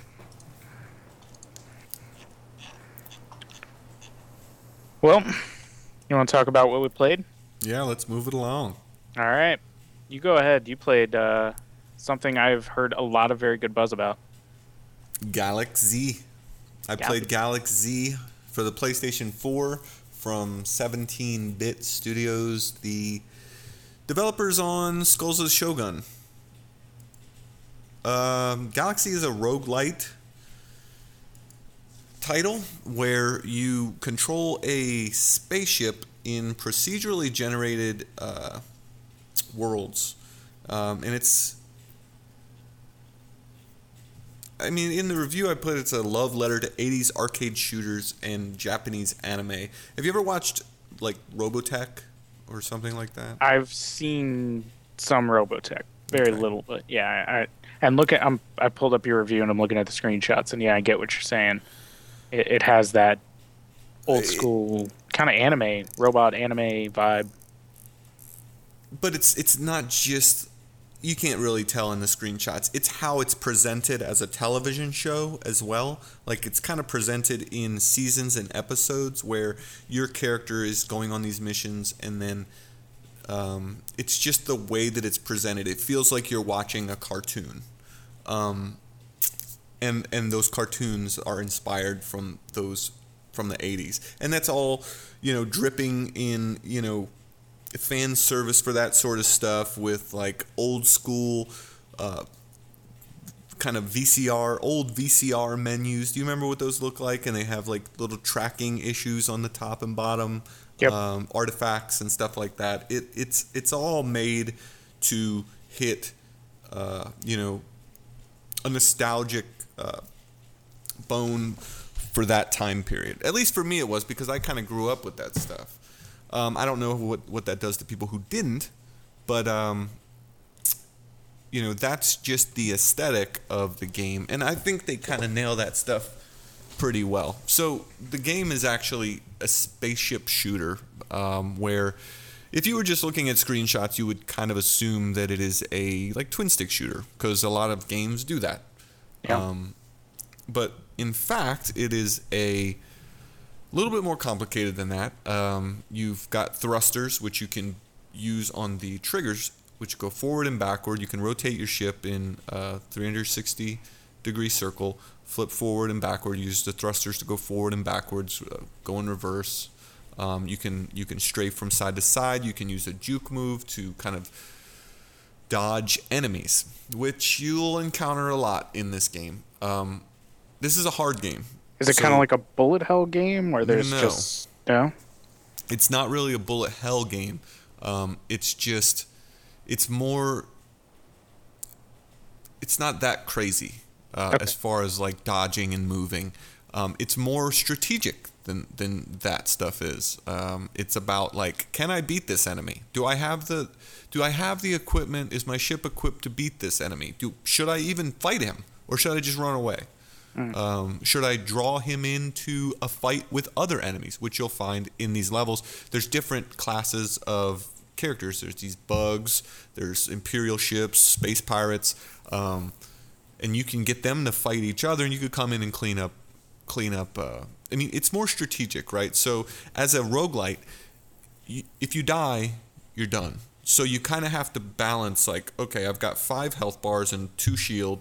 Well, you want to talk about what we played? Yeah, let's move it along. All right. You go ahead. You played something I've heard a lot of very good buzz about. Galaxy. I played Galaxy for the PlayStation 4 from 17-Bit Studios, the developers on Skulls of the Shogun. Galaxy is a roguelite title where you control a spaceship in procedurally generated worlds. And it's... I mean, in the review I put it's a love letter to 80s arcade shooters and Japanese anime. Have you ever watched, like, Robotech or something like that? I've seen some Robotech. Very little, but yeah. I pulled up your review and I'm looking at the screenshots, and yeah, I get what you're saying. It has that old school kind of anime, robot anime vibe. But it's not just... You can't really tell in the screenshots. It's how it's presented as a television show as well. Like, it's kind of presented in seasons and episodes where your character is going on these missions, and then it's just the way that it's presented. It feels like you're watching a cartoon. And those cartoons are inspired from the 80s. And that's all, dripping in, fan service for that sort of stuff with like old school kind of old VCR menus. Do you remember what those look like? And they have like little tracking issues on the top and bottom, artifacts and stuff like that. It's all made to hit a nostalgic bone for that time period. At least for me it was, because I kind of grew up with that stuff. I don't know what that does to people who didn't, but that's just the aesthetic of the game, and I think they kind of nail that stuff pretty well. So the game is actually a spaceship shooter, where if you were just looking at screenshots, you would kind of assume that it is a twin stick shooter, because a lot of games do that. Yeah. But in fact, it is a little bit more complicated than that. You've got thrusters, which you can use on the triggers, which go forward and backward. You can rotate your ship in a 360-degree circle, flip forward and backward. Use the thrusters to go forward and backwards, go in reverse. You can strafe from side to side. You can use a juke move to kind of dodge enemies, which you'll encounter a lot in this game. This is a hard game. Is it kind of like a bullet hell game where there's just... No? It's not really a bullet hell game. It's more... It's not that crazy as far as like dodging and moving. It's more strategic than that stuff is. It's about like, can I beat this enemy? Do I have the equipment? Is my ship equipped to beat this enemy? Should I even fight him, or should I just run away? Should I draw him into a fight with other enemies, which you'll find in these levels? There's different classes of characters. There's these bugs, there's Imperial ships, space pirates, and you can get them to fight each other, and you could come in and clean up. I mean, it's more strategic, right? So as a roguelite, if you die, you're done. So you kind of have to balance, like, okay, I've got 5 health bars and 2 shield.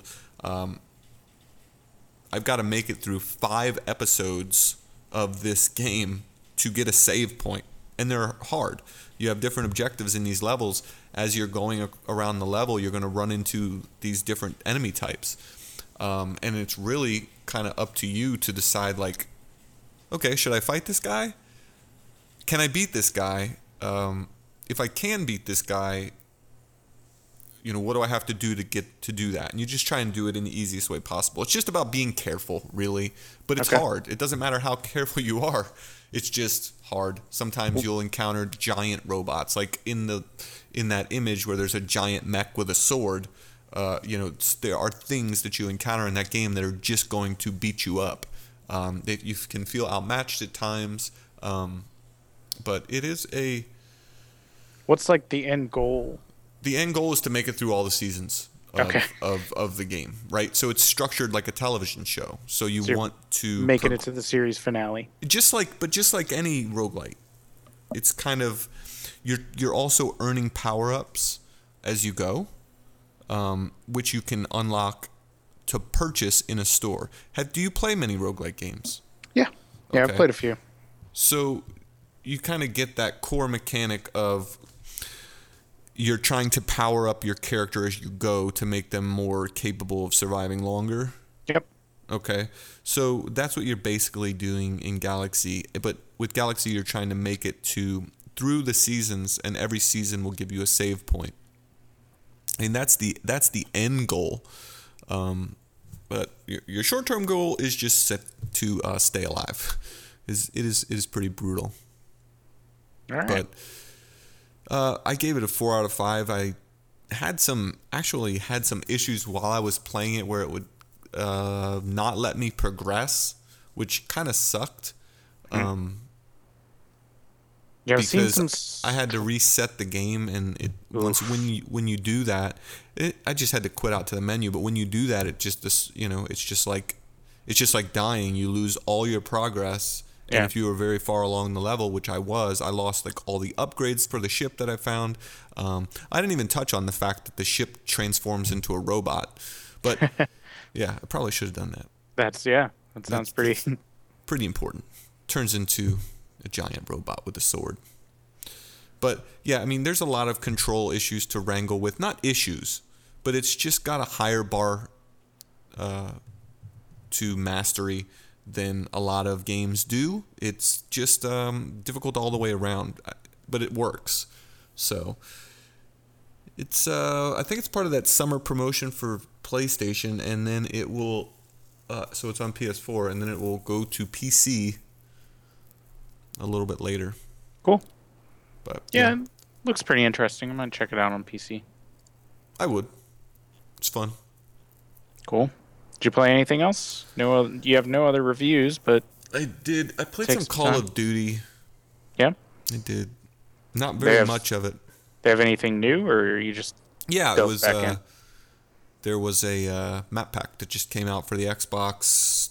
I've got to make it through 5 episodes of this game to get a save point. And they're hard. You have different objectives in these levels. As you're going around the level, you're going to run into these different enemy types. And it's really kind of up to you to decide, like, okay, should I fight this guy? Can I beat this guy? If I can beat this guy, what do I have to do to get to do that? And you just try and do it in the easiest way possible. It's just about being careful, really. But it's hard. It doesn't matter how careful you are. It's just hard. Sometimes you'll encounter giant robots. Like in that image where there's a giant mech with a sword, there are things that you encounter in that game that are just going to beat you up. You can feel outmatched at times. But it is a... What's like the end goal? The end goal is to make it through all the seasons of the game, right? So it's structured like a television show. So you want to make it to the series finale. Just like any roguelite, it's kind of you're also earning power-ups as you go, which you can unlock to purchase in a store. Do you play many roguelite games? Yeah. Yeah, I've played a few. So you kind of get that core mechanic of you're trying to power up your character as you go to make them more capable of surviving longer. Yep. Okay. So that's what you're basically doing in Galaxy. But with Galaxy, you're trying to make it through the seasons, and every season will give you a save point. And that's the end goal. But your short-term goal is just set to stay alive. It is pretty brutal. All right. But I gave it a 4 out of 5. I had some issues while I was playing it where it would not let me progress, which kind of sucked. Yeah, I've seen because I had to reset the game, and when you do that, I just had to quit out to the menu. But when you do that, it's just like dying. You lose all your progress, and if you were very far along the level, which I was, I lost like all the upgrades for the ship that I found. I didn't even touch on the fact that the ship transforms into a robot, but yeah, I probably should have done that. That sounds pretty important. Turns into a giant robot with a sword. But yeah, I mean, there's a lot of control issues to wrangle with. Not issues, but it's just got a higher bar to mastery than a lot of games do. It's just difficult all the way around, but it works. So it's I think it's part of that summer promotion for PlayStation, and then it will so it's on PS4, and then it will go to PC a little bit later. Cool. But yeah, it looks pretty interesting. I'm gonna check it out on PC. I would. It's fun. Cool. Did you play anything else? No, you have no other reviews, but I did. I played some Call of Duty. Yeah, I did. Not very much of it. They have anything new, or you just it was. There was a map pack that just came out for the Xbox.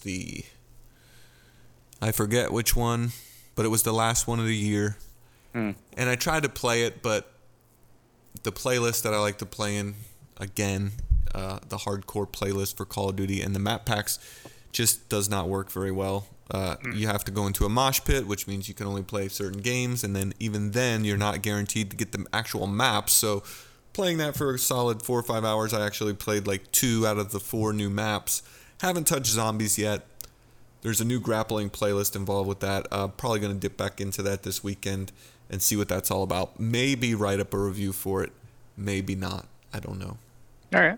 I forget which one, but it was the last one of the year. And I tried to play it, but the playlist that I like to play in, again, the hardcore playlist for Call of Duty and the map packs, just does not work very well. You have to go into a mosh pit, which means you can only play certain games, and then even then, you're not guaranteed to get the actual maps. So playing that for a solid 4 or 5 hours, I actually played like 2 out of the 4 new maps. Haven't touched zombies yet. There's a new grappling playlist involved with that. Probably going to dip back into that this weekend and see what that's all about. Maybe write up a review for it. Maybe not. I don't know. All right.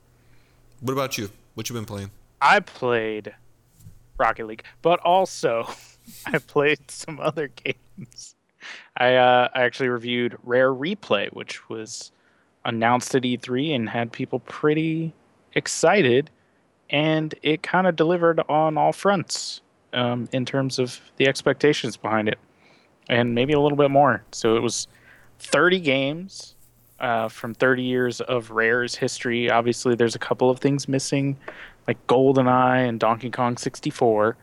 What about you? What you been playing? I played Rocket League, but also I played some other games. I actually reviewed Rare Replay, which was announced at E3 and had people pretty excited, and it kind of delivered on all fronts in terms of the expectations behind it, and maybe a little bit more. So it was 30 games from 30 years of Rare's history. Obviously, there's a couple of things missing, like GoldenEye and Donkey Kong 64.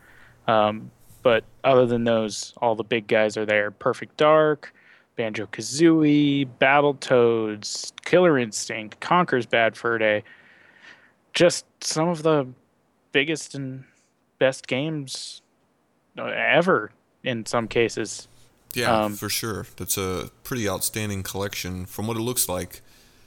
But other than those, all the big guys are there. Perfect Dark, Banjo-Kazooie, Battletoads, Killer Instinct, Conker's Bad Fur Day. Just some of the biggest and best games ever in some cases. Yeah, for sure. That's a pretty outstanding collection from what it looks like.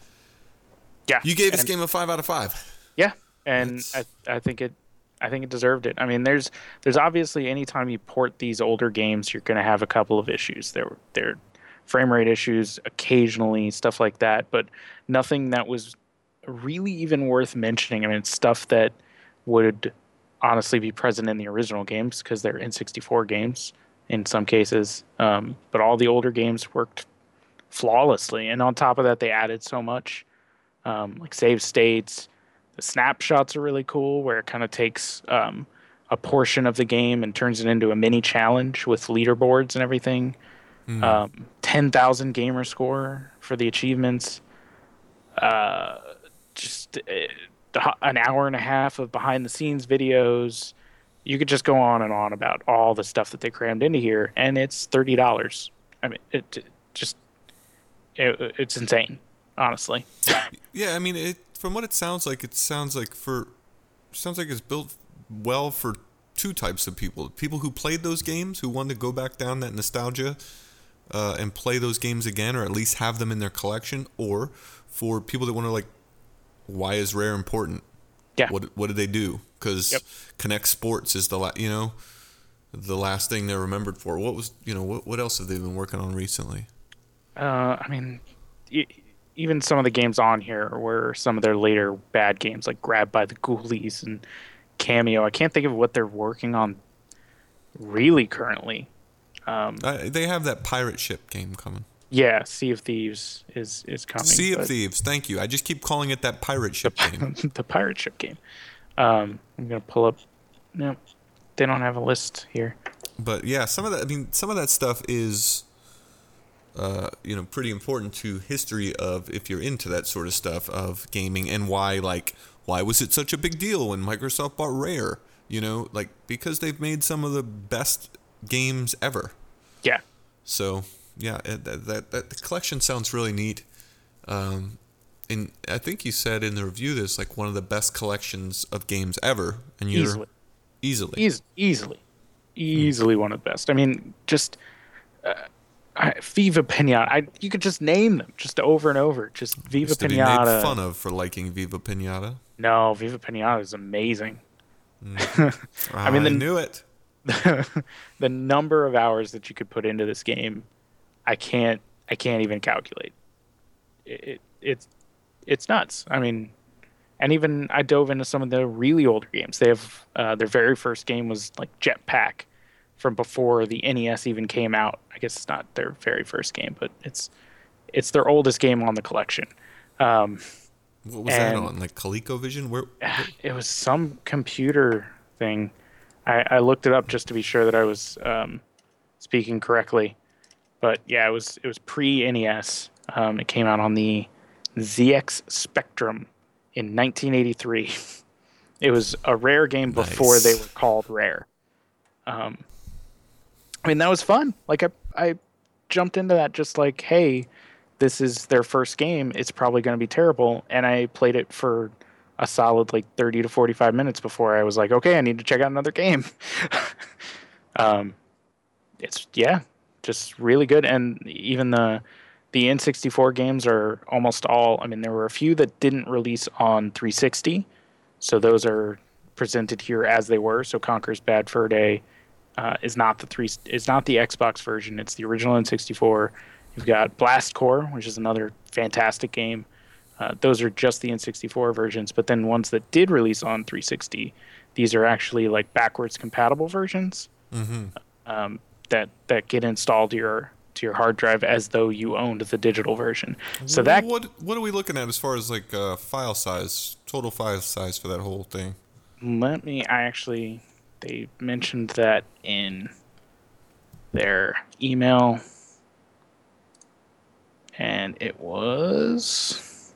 Yeah. You gave this game a 5 out of 5. Yeah, and I think it deserved it. I mean, there's obviously anytime you port these older games, you're going to have a couple of issues. There frame rate issues occasionally, stuff like that, but nothing that was really even worth mentioning. I mean, it's stuff that would honestly be present in the original games because they're N64 games in some cases. But all the older games worked flawlessly. And on top of that, they added so much, like save states. The snapshots are really cool, where it kind of takes a portion of the game and turns it into a mini challenge with leaderboards and everything. 10,000 gamer score for the achievements. Just an hour and a half of behind the scenes videos. You could just go on and on about all the stuff that they crammed into here, and it's $30. I mean, it's insane, honestly. Yeah, I mean, from what it sounds like it's built well for $2 two types of people: people who played those games, who want to go back down that nostalgia and play those games again, or at least have them in their collection, or for people that want to like, why is Rare important? Yeah. What did they do? Because Connect Sports is the last thing they're remembered for. What was what else have they been working on recently? I mean, even some of the games on here were some of their later bad games, like Grabbed by the Ghoulies and Cameo. I can't think of what they're working on really currently. They have that pirate ship game coming. Yeah, Sea of Thieves is coming. Sea of Thieves, thank you. I just keep calling it that pirate ship game. The pirate ship game. I'm gonna pull up. No, they don't have a list here. But yeah, some of that stuff is, pretty important to history of, if you're into that sort of stuff of gaming, and why was it such a big deal when Microsoft bought Rare? Because they've made some of the best games ever. Yeah. So yeah, that the collection sounds really neat. And I think you said in the review this like one of the best collections of games ever, and you're easily one of the best. I mean, just Viva Pinata. You could just name them just over and over. Just Viva Pinata. To be made fun of for liking Viva Pinata. No, Viva Pinata is amazing. I knew it. The number of hours that you could put into this game, I can't even calculate. It's nuts. I mean, and even I dove into some of the really older games. They have their very first game was like Jetpack from before the NES even came out. I guess it's not their very first game, but it's their oldest game on the collection. What was that on? Like ColecoVision? Where? It was some computer thing. I looked it up just to be sure that I was speaking correctly. But yeah, it was pre-NES. It came out on the ZX Spectrum in 1983. It was a Rare game before they were called Rare. I mean, that was fun. Like I jumped into that just like, hey, this is their first game. It's probably going to be terrible. And I played it for a solid like 30 to 45 minutes before I was like, okay, I need to check out another game. It's just really good. And even the N64 games are almost all, I mean, there were a few that didn't release on 360. So those are presented here as they were. So Conker's Bad Fur Day is not the Xbox version. It's the original N64. You've got Blast Corps, which is another fantastic game. Those are just the N64 versions, but then ones that did release on 360, these are actually like backwards compatible versions that get installed to your hard drive as though you owned the digital version. So that what are we looking at as far as like file size, total file size for that whole thing? They mentioned that in their email, and it was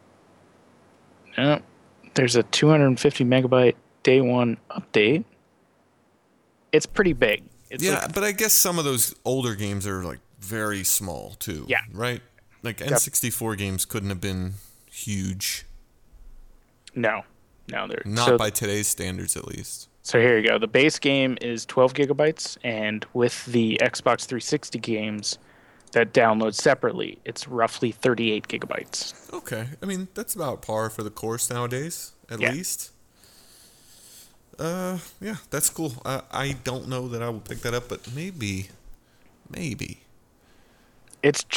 there's a 250 megabyte day one update. It's pretty big. But I guess some of those older games are like very small too. Yeah. Right? Like N64 games couldn't have been huge. No, they're not by today's standards at least. So here you go. The base game is 12 gigabytes, and with the Xbox 360 games that download separately, it's roughly 38 gigabytes. Okay. I mean, that's about par for the course nowadays, at least. Yeah, that's cool. I don't know that I will pick that up, but maybe. It's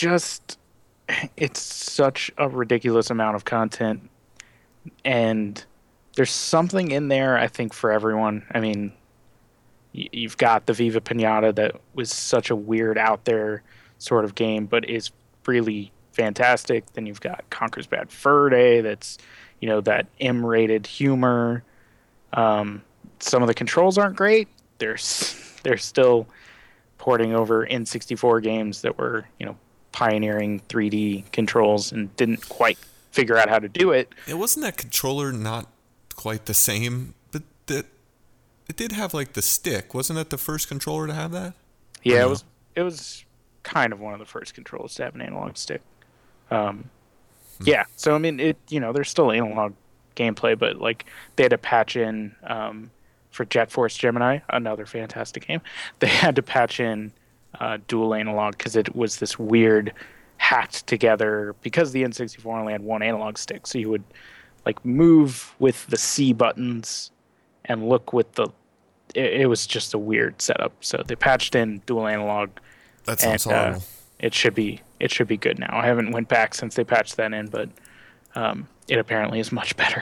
such a ridiculous amount of content, and there's something in there, I think, for everyone. I mean, you've got the Viva Pinata that was such a weird, out there sort of game, but is really fantastic. Then you've got Conker's Bad Fur Day that's, that M-rated humor. Some of the controls aren't great. They're still porting over N64 games that were, pioneering 3D controls and didn't quite figure out how to do it. It wasn't that controller not quite the same, but it did have like the stick. Wasn't that the first controller to have that? Yeah, no? It was kind of one of the first controllers to have an analog stick. Yeah, so I mean, there's still analog gameplay, but like they had to patch in for Jet Force Gemini, another fantastic game, they had to patch in dual analog because it was this weird hacked together, because the N64 only had one analog stick, so you would like move with the C buttons and look with the it was just a weird setup. So they patched in dual analog. That sounds horrible. It should be good now. I haven't went back since they patched that in, but it apparently is much better.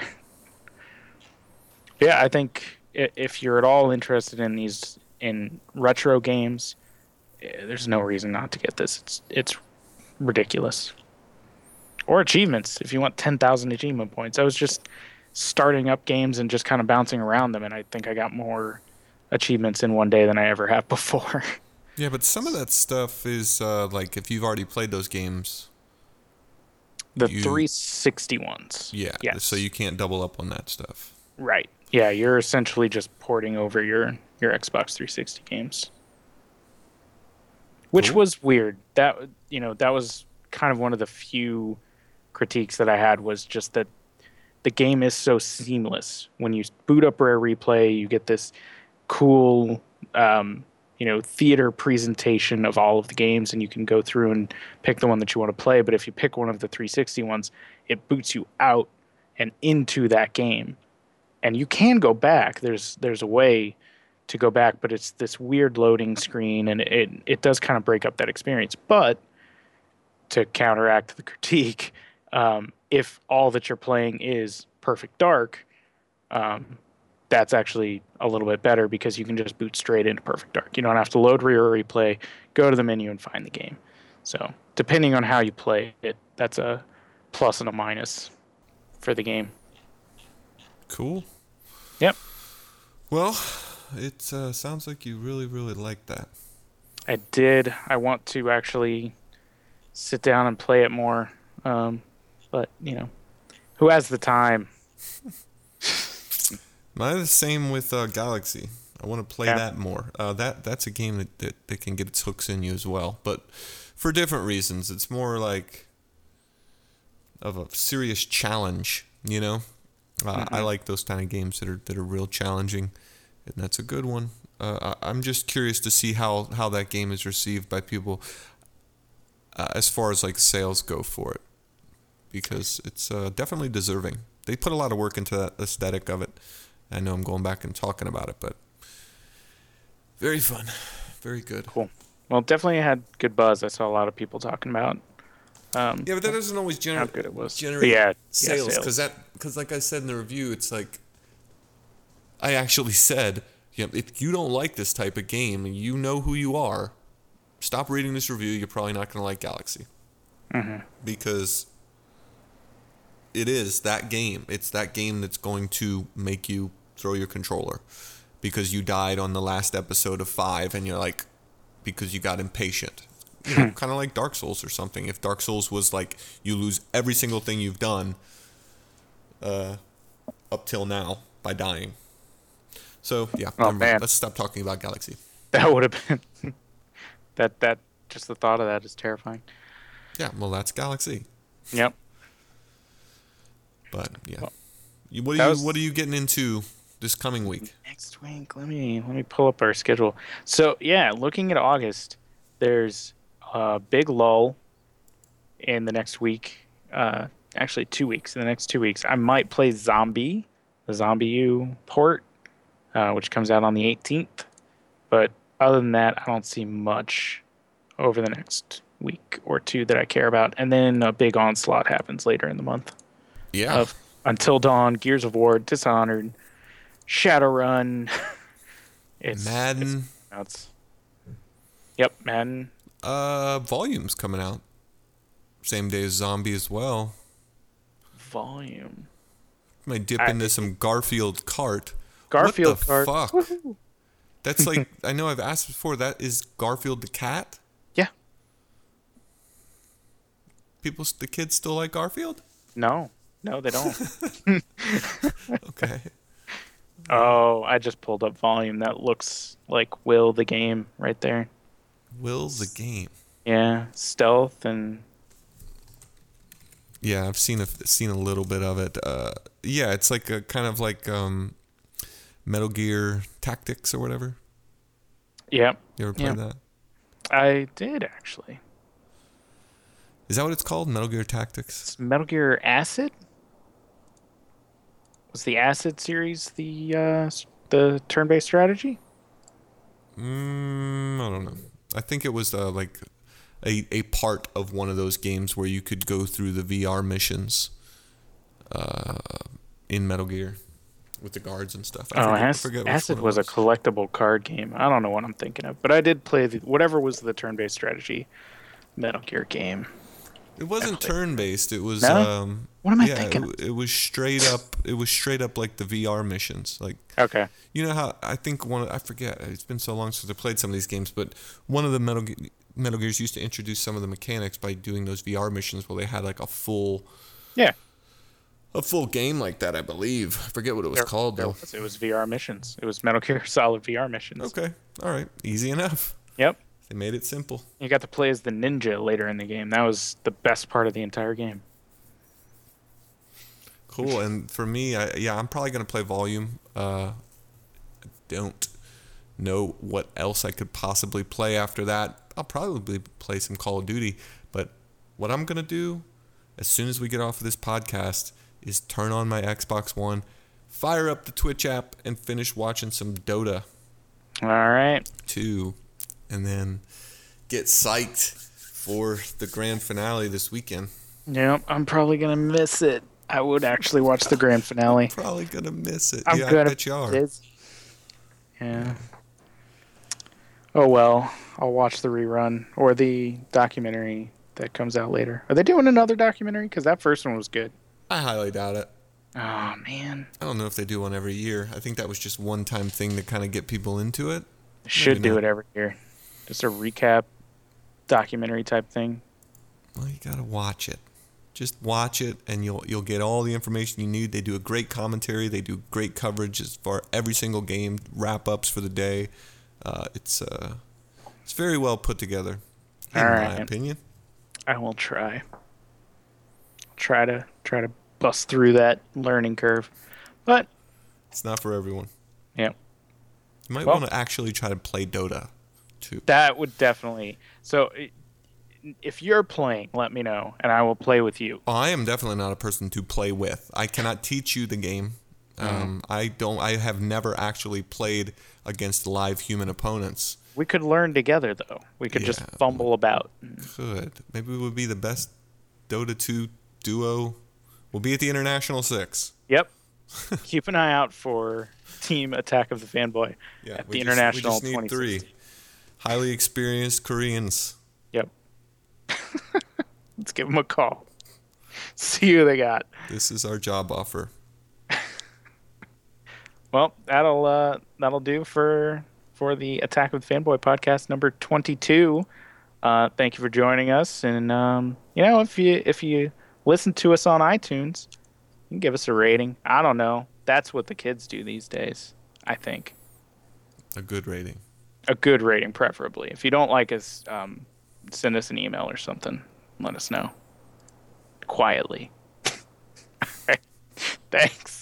Yeah, I think if you're at all interested in retro games, there's no reason not to get this. It's ridiculous. Or achievements, if you want 10,000 achievement points. I was just starting up games and just kind of bouncing around them, and I think I got more achievements in one day than I ever have before. Yeah, but some of that stuff is like if you've already played those games. The 360 ones. Yeah, yes. So you can't double up on that stuff. Right. Yeah, you're essentially just porting over your Xbox 360 games. Which was weird. That was kind of one of the few critiques that I had, was just that the game is so seamless. When you boot up Rare Replay, you get this cool theater presentation of all of the games, and you can go through and pick the one that you want to play. But if you pick one of the 360 ones, it boots you out and into that game. And you can go back. There's a way to go back, but it's this weird loading screen, and it does kind of break up that experience. But to counteract the critique, if all that you're playing is Perfect Dark, that's actually a little bit better, because you can just boot straight into Perfect Dark. You don't have to load Rare Replay, go to the menu, and find the game. So depending on how you play it, that's a plus and a minus for the game. Cool. Yep. Well, it sounds like you really, really like that. I did. I want to actually sit down and play it more. But, who has the time? Mine is the same with Galaxy. I want to play that more. That's a game that can get its hooks in you as well, but for different reasons. It's more like of a serious challenge, I like those kind of games that are real challenging, and that's a good one. I'm just curious to see how that game is received by people as far as like sales go for it, because it's definitely deserving. They put a lot of work into that aesthetic of it. I know I'm going back and talking about it, but very fun, very good. Cool. Well, definitely had good buzz. I saw a lot of people talking about. But that doesn't always generate sales, because like I said in the review, it's like I actually said, if you don't like this type of game and you know who you are, stop reading this review. You're probably not going to like Galaxy, because it is that game. It's that game that's going to make you throw your controller because you died on the last episode of 5, and you're like, because you got impatient. Kind of like Dark Souls or something. If Dark Souls was like you lose every single thing you've done up till now by dying. So yeah, man. Let's stop talking about Galaxy. That would have been that just the thought of that is terrifying. Yeah, well, that's Galaxy. Yep. But yeah, what are you getting into this coming week? Next week, let me pull up our schedule. So yeah, looking at August, there's a big lull in the next week. Actually, 2 weeks. In the next 2 weeks, I might play Zombie, the Zombie U port, which comes out on the 18th. But other than that, I don't see much over the next week or two that I care about. And then a big onslaught happens later in the month. Yeah. Of Until Dawn, Gears of War, Dishonored, Shadowrun. Madden. Yep, Madden. Volume's coming out. Same day as Zombie as well. Volume. Might dip into some Garfield Kart. Garfield Kart. What the fuck? Woo-hoo. That's like, I know I've asked before, that is Garfield the cat? Yeah. The kids still like Garfield? No, they don't. Okay. Oh, I just pulled up Volume. That looks like Will the game right there. Will the game. Yeah, stealth and. Yeah, I've seen a little bit of it. Yeah, it's like a kind of like Metal Gear Tactics or whatever. Yep. You ever played that? I did, actually. Is that what it's called? Metal Gear Tactics? It's Metal Gear Acid? Was the Acid series the turn-based strategy? I don't know. I think it was like a part of one of those games where you could go through the VR missions in Metal Gear with the guards and stuff. I forget Acid was a collectible card game. I don't know what I'm thinking of, but I did play whatever was the turn-based strategy Metal Gear game. It wasn't turn-based. It was no? What am I thinking? It was straight up. It was straight up like the VR missions. Like, okay. You know how I think I forget. It's been so long since I played some of these games, but one of the Metal Gears used to introduce some of the mechanics by doing those VR missions where they had like a full game like that, I believe. I forget what it was called though. It was VR missions. It was Metal Gear Solid VR missions. Okay. All right. Easy enough. Yep. They made it simple. You got to play as the ninja later in the game. That was the best part of the entire game. Cool. And for me, I'm probably going to play Volume. I don't know what else I could possibly play after that. I'll probably play some Call of Duty. But what I'm going to do as soon as we get off of this podcast is turn on my Xbox One, fire up the Twitch app, and finish watching some Dota. All right. 2. And then get psyched for the grand finale this weekend. Yep, I'm probably going to miss it. I would actually watch the grand finale. I'm probably going to miss it. I bet you are. Yeah. Oh, well, I'll watch the rerun or the documentary that comes out later. Are they doing another documentary? Because that first one was good. I highly doubt it. Oh, man. I don't know if they do one every year. I think that was just one-time thing to kind of get people into it. Should do it every year. Just a recap documentary type thing. Well, you gotta watch it. Just watch it, and you'll get all the information you need. They do a great commentary. They do great coverage as far every single game, wrap-ups for the day. It's very well put together, in my opinion. I will try. Try to bust through that learning curve, but it's not for everyone. Yeah. You might want to actually try to play Dota. Too. That would definitely. So, if you're playing, let me know, and I will play with you. I am definitely not a person to play with. I cannot teach you the game. I have never actually played against live human opponents. We could learn together, though. We could just fumble about. Could. Maybe we would be the best Dota 2 duo. We'll be at the International 6. Yep. Keep an eye out for Team Attack of the Fanboy at the International 2016. We just need 3 highly experienced Koreans. Yep. Let's give them a call. See who they got. This is our job offer. Well, that'll do for the Attack of the Fanboy podcast number 22. Thank you for joining us, and if you listen to us on iTunes, you can give us a rating. I don't know. That's what the kids do these days, I think. A good rating. A good rating, preferably. If you don't like us, send us an email or something. Let us know. Quietly. All right. Thanks.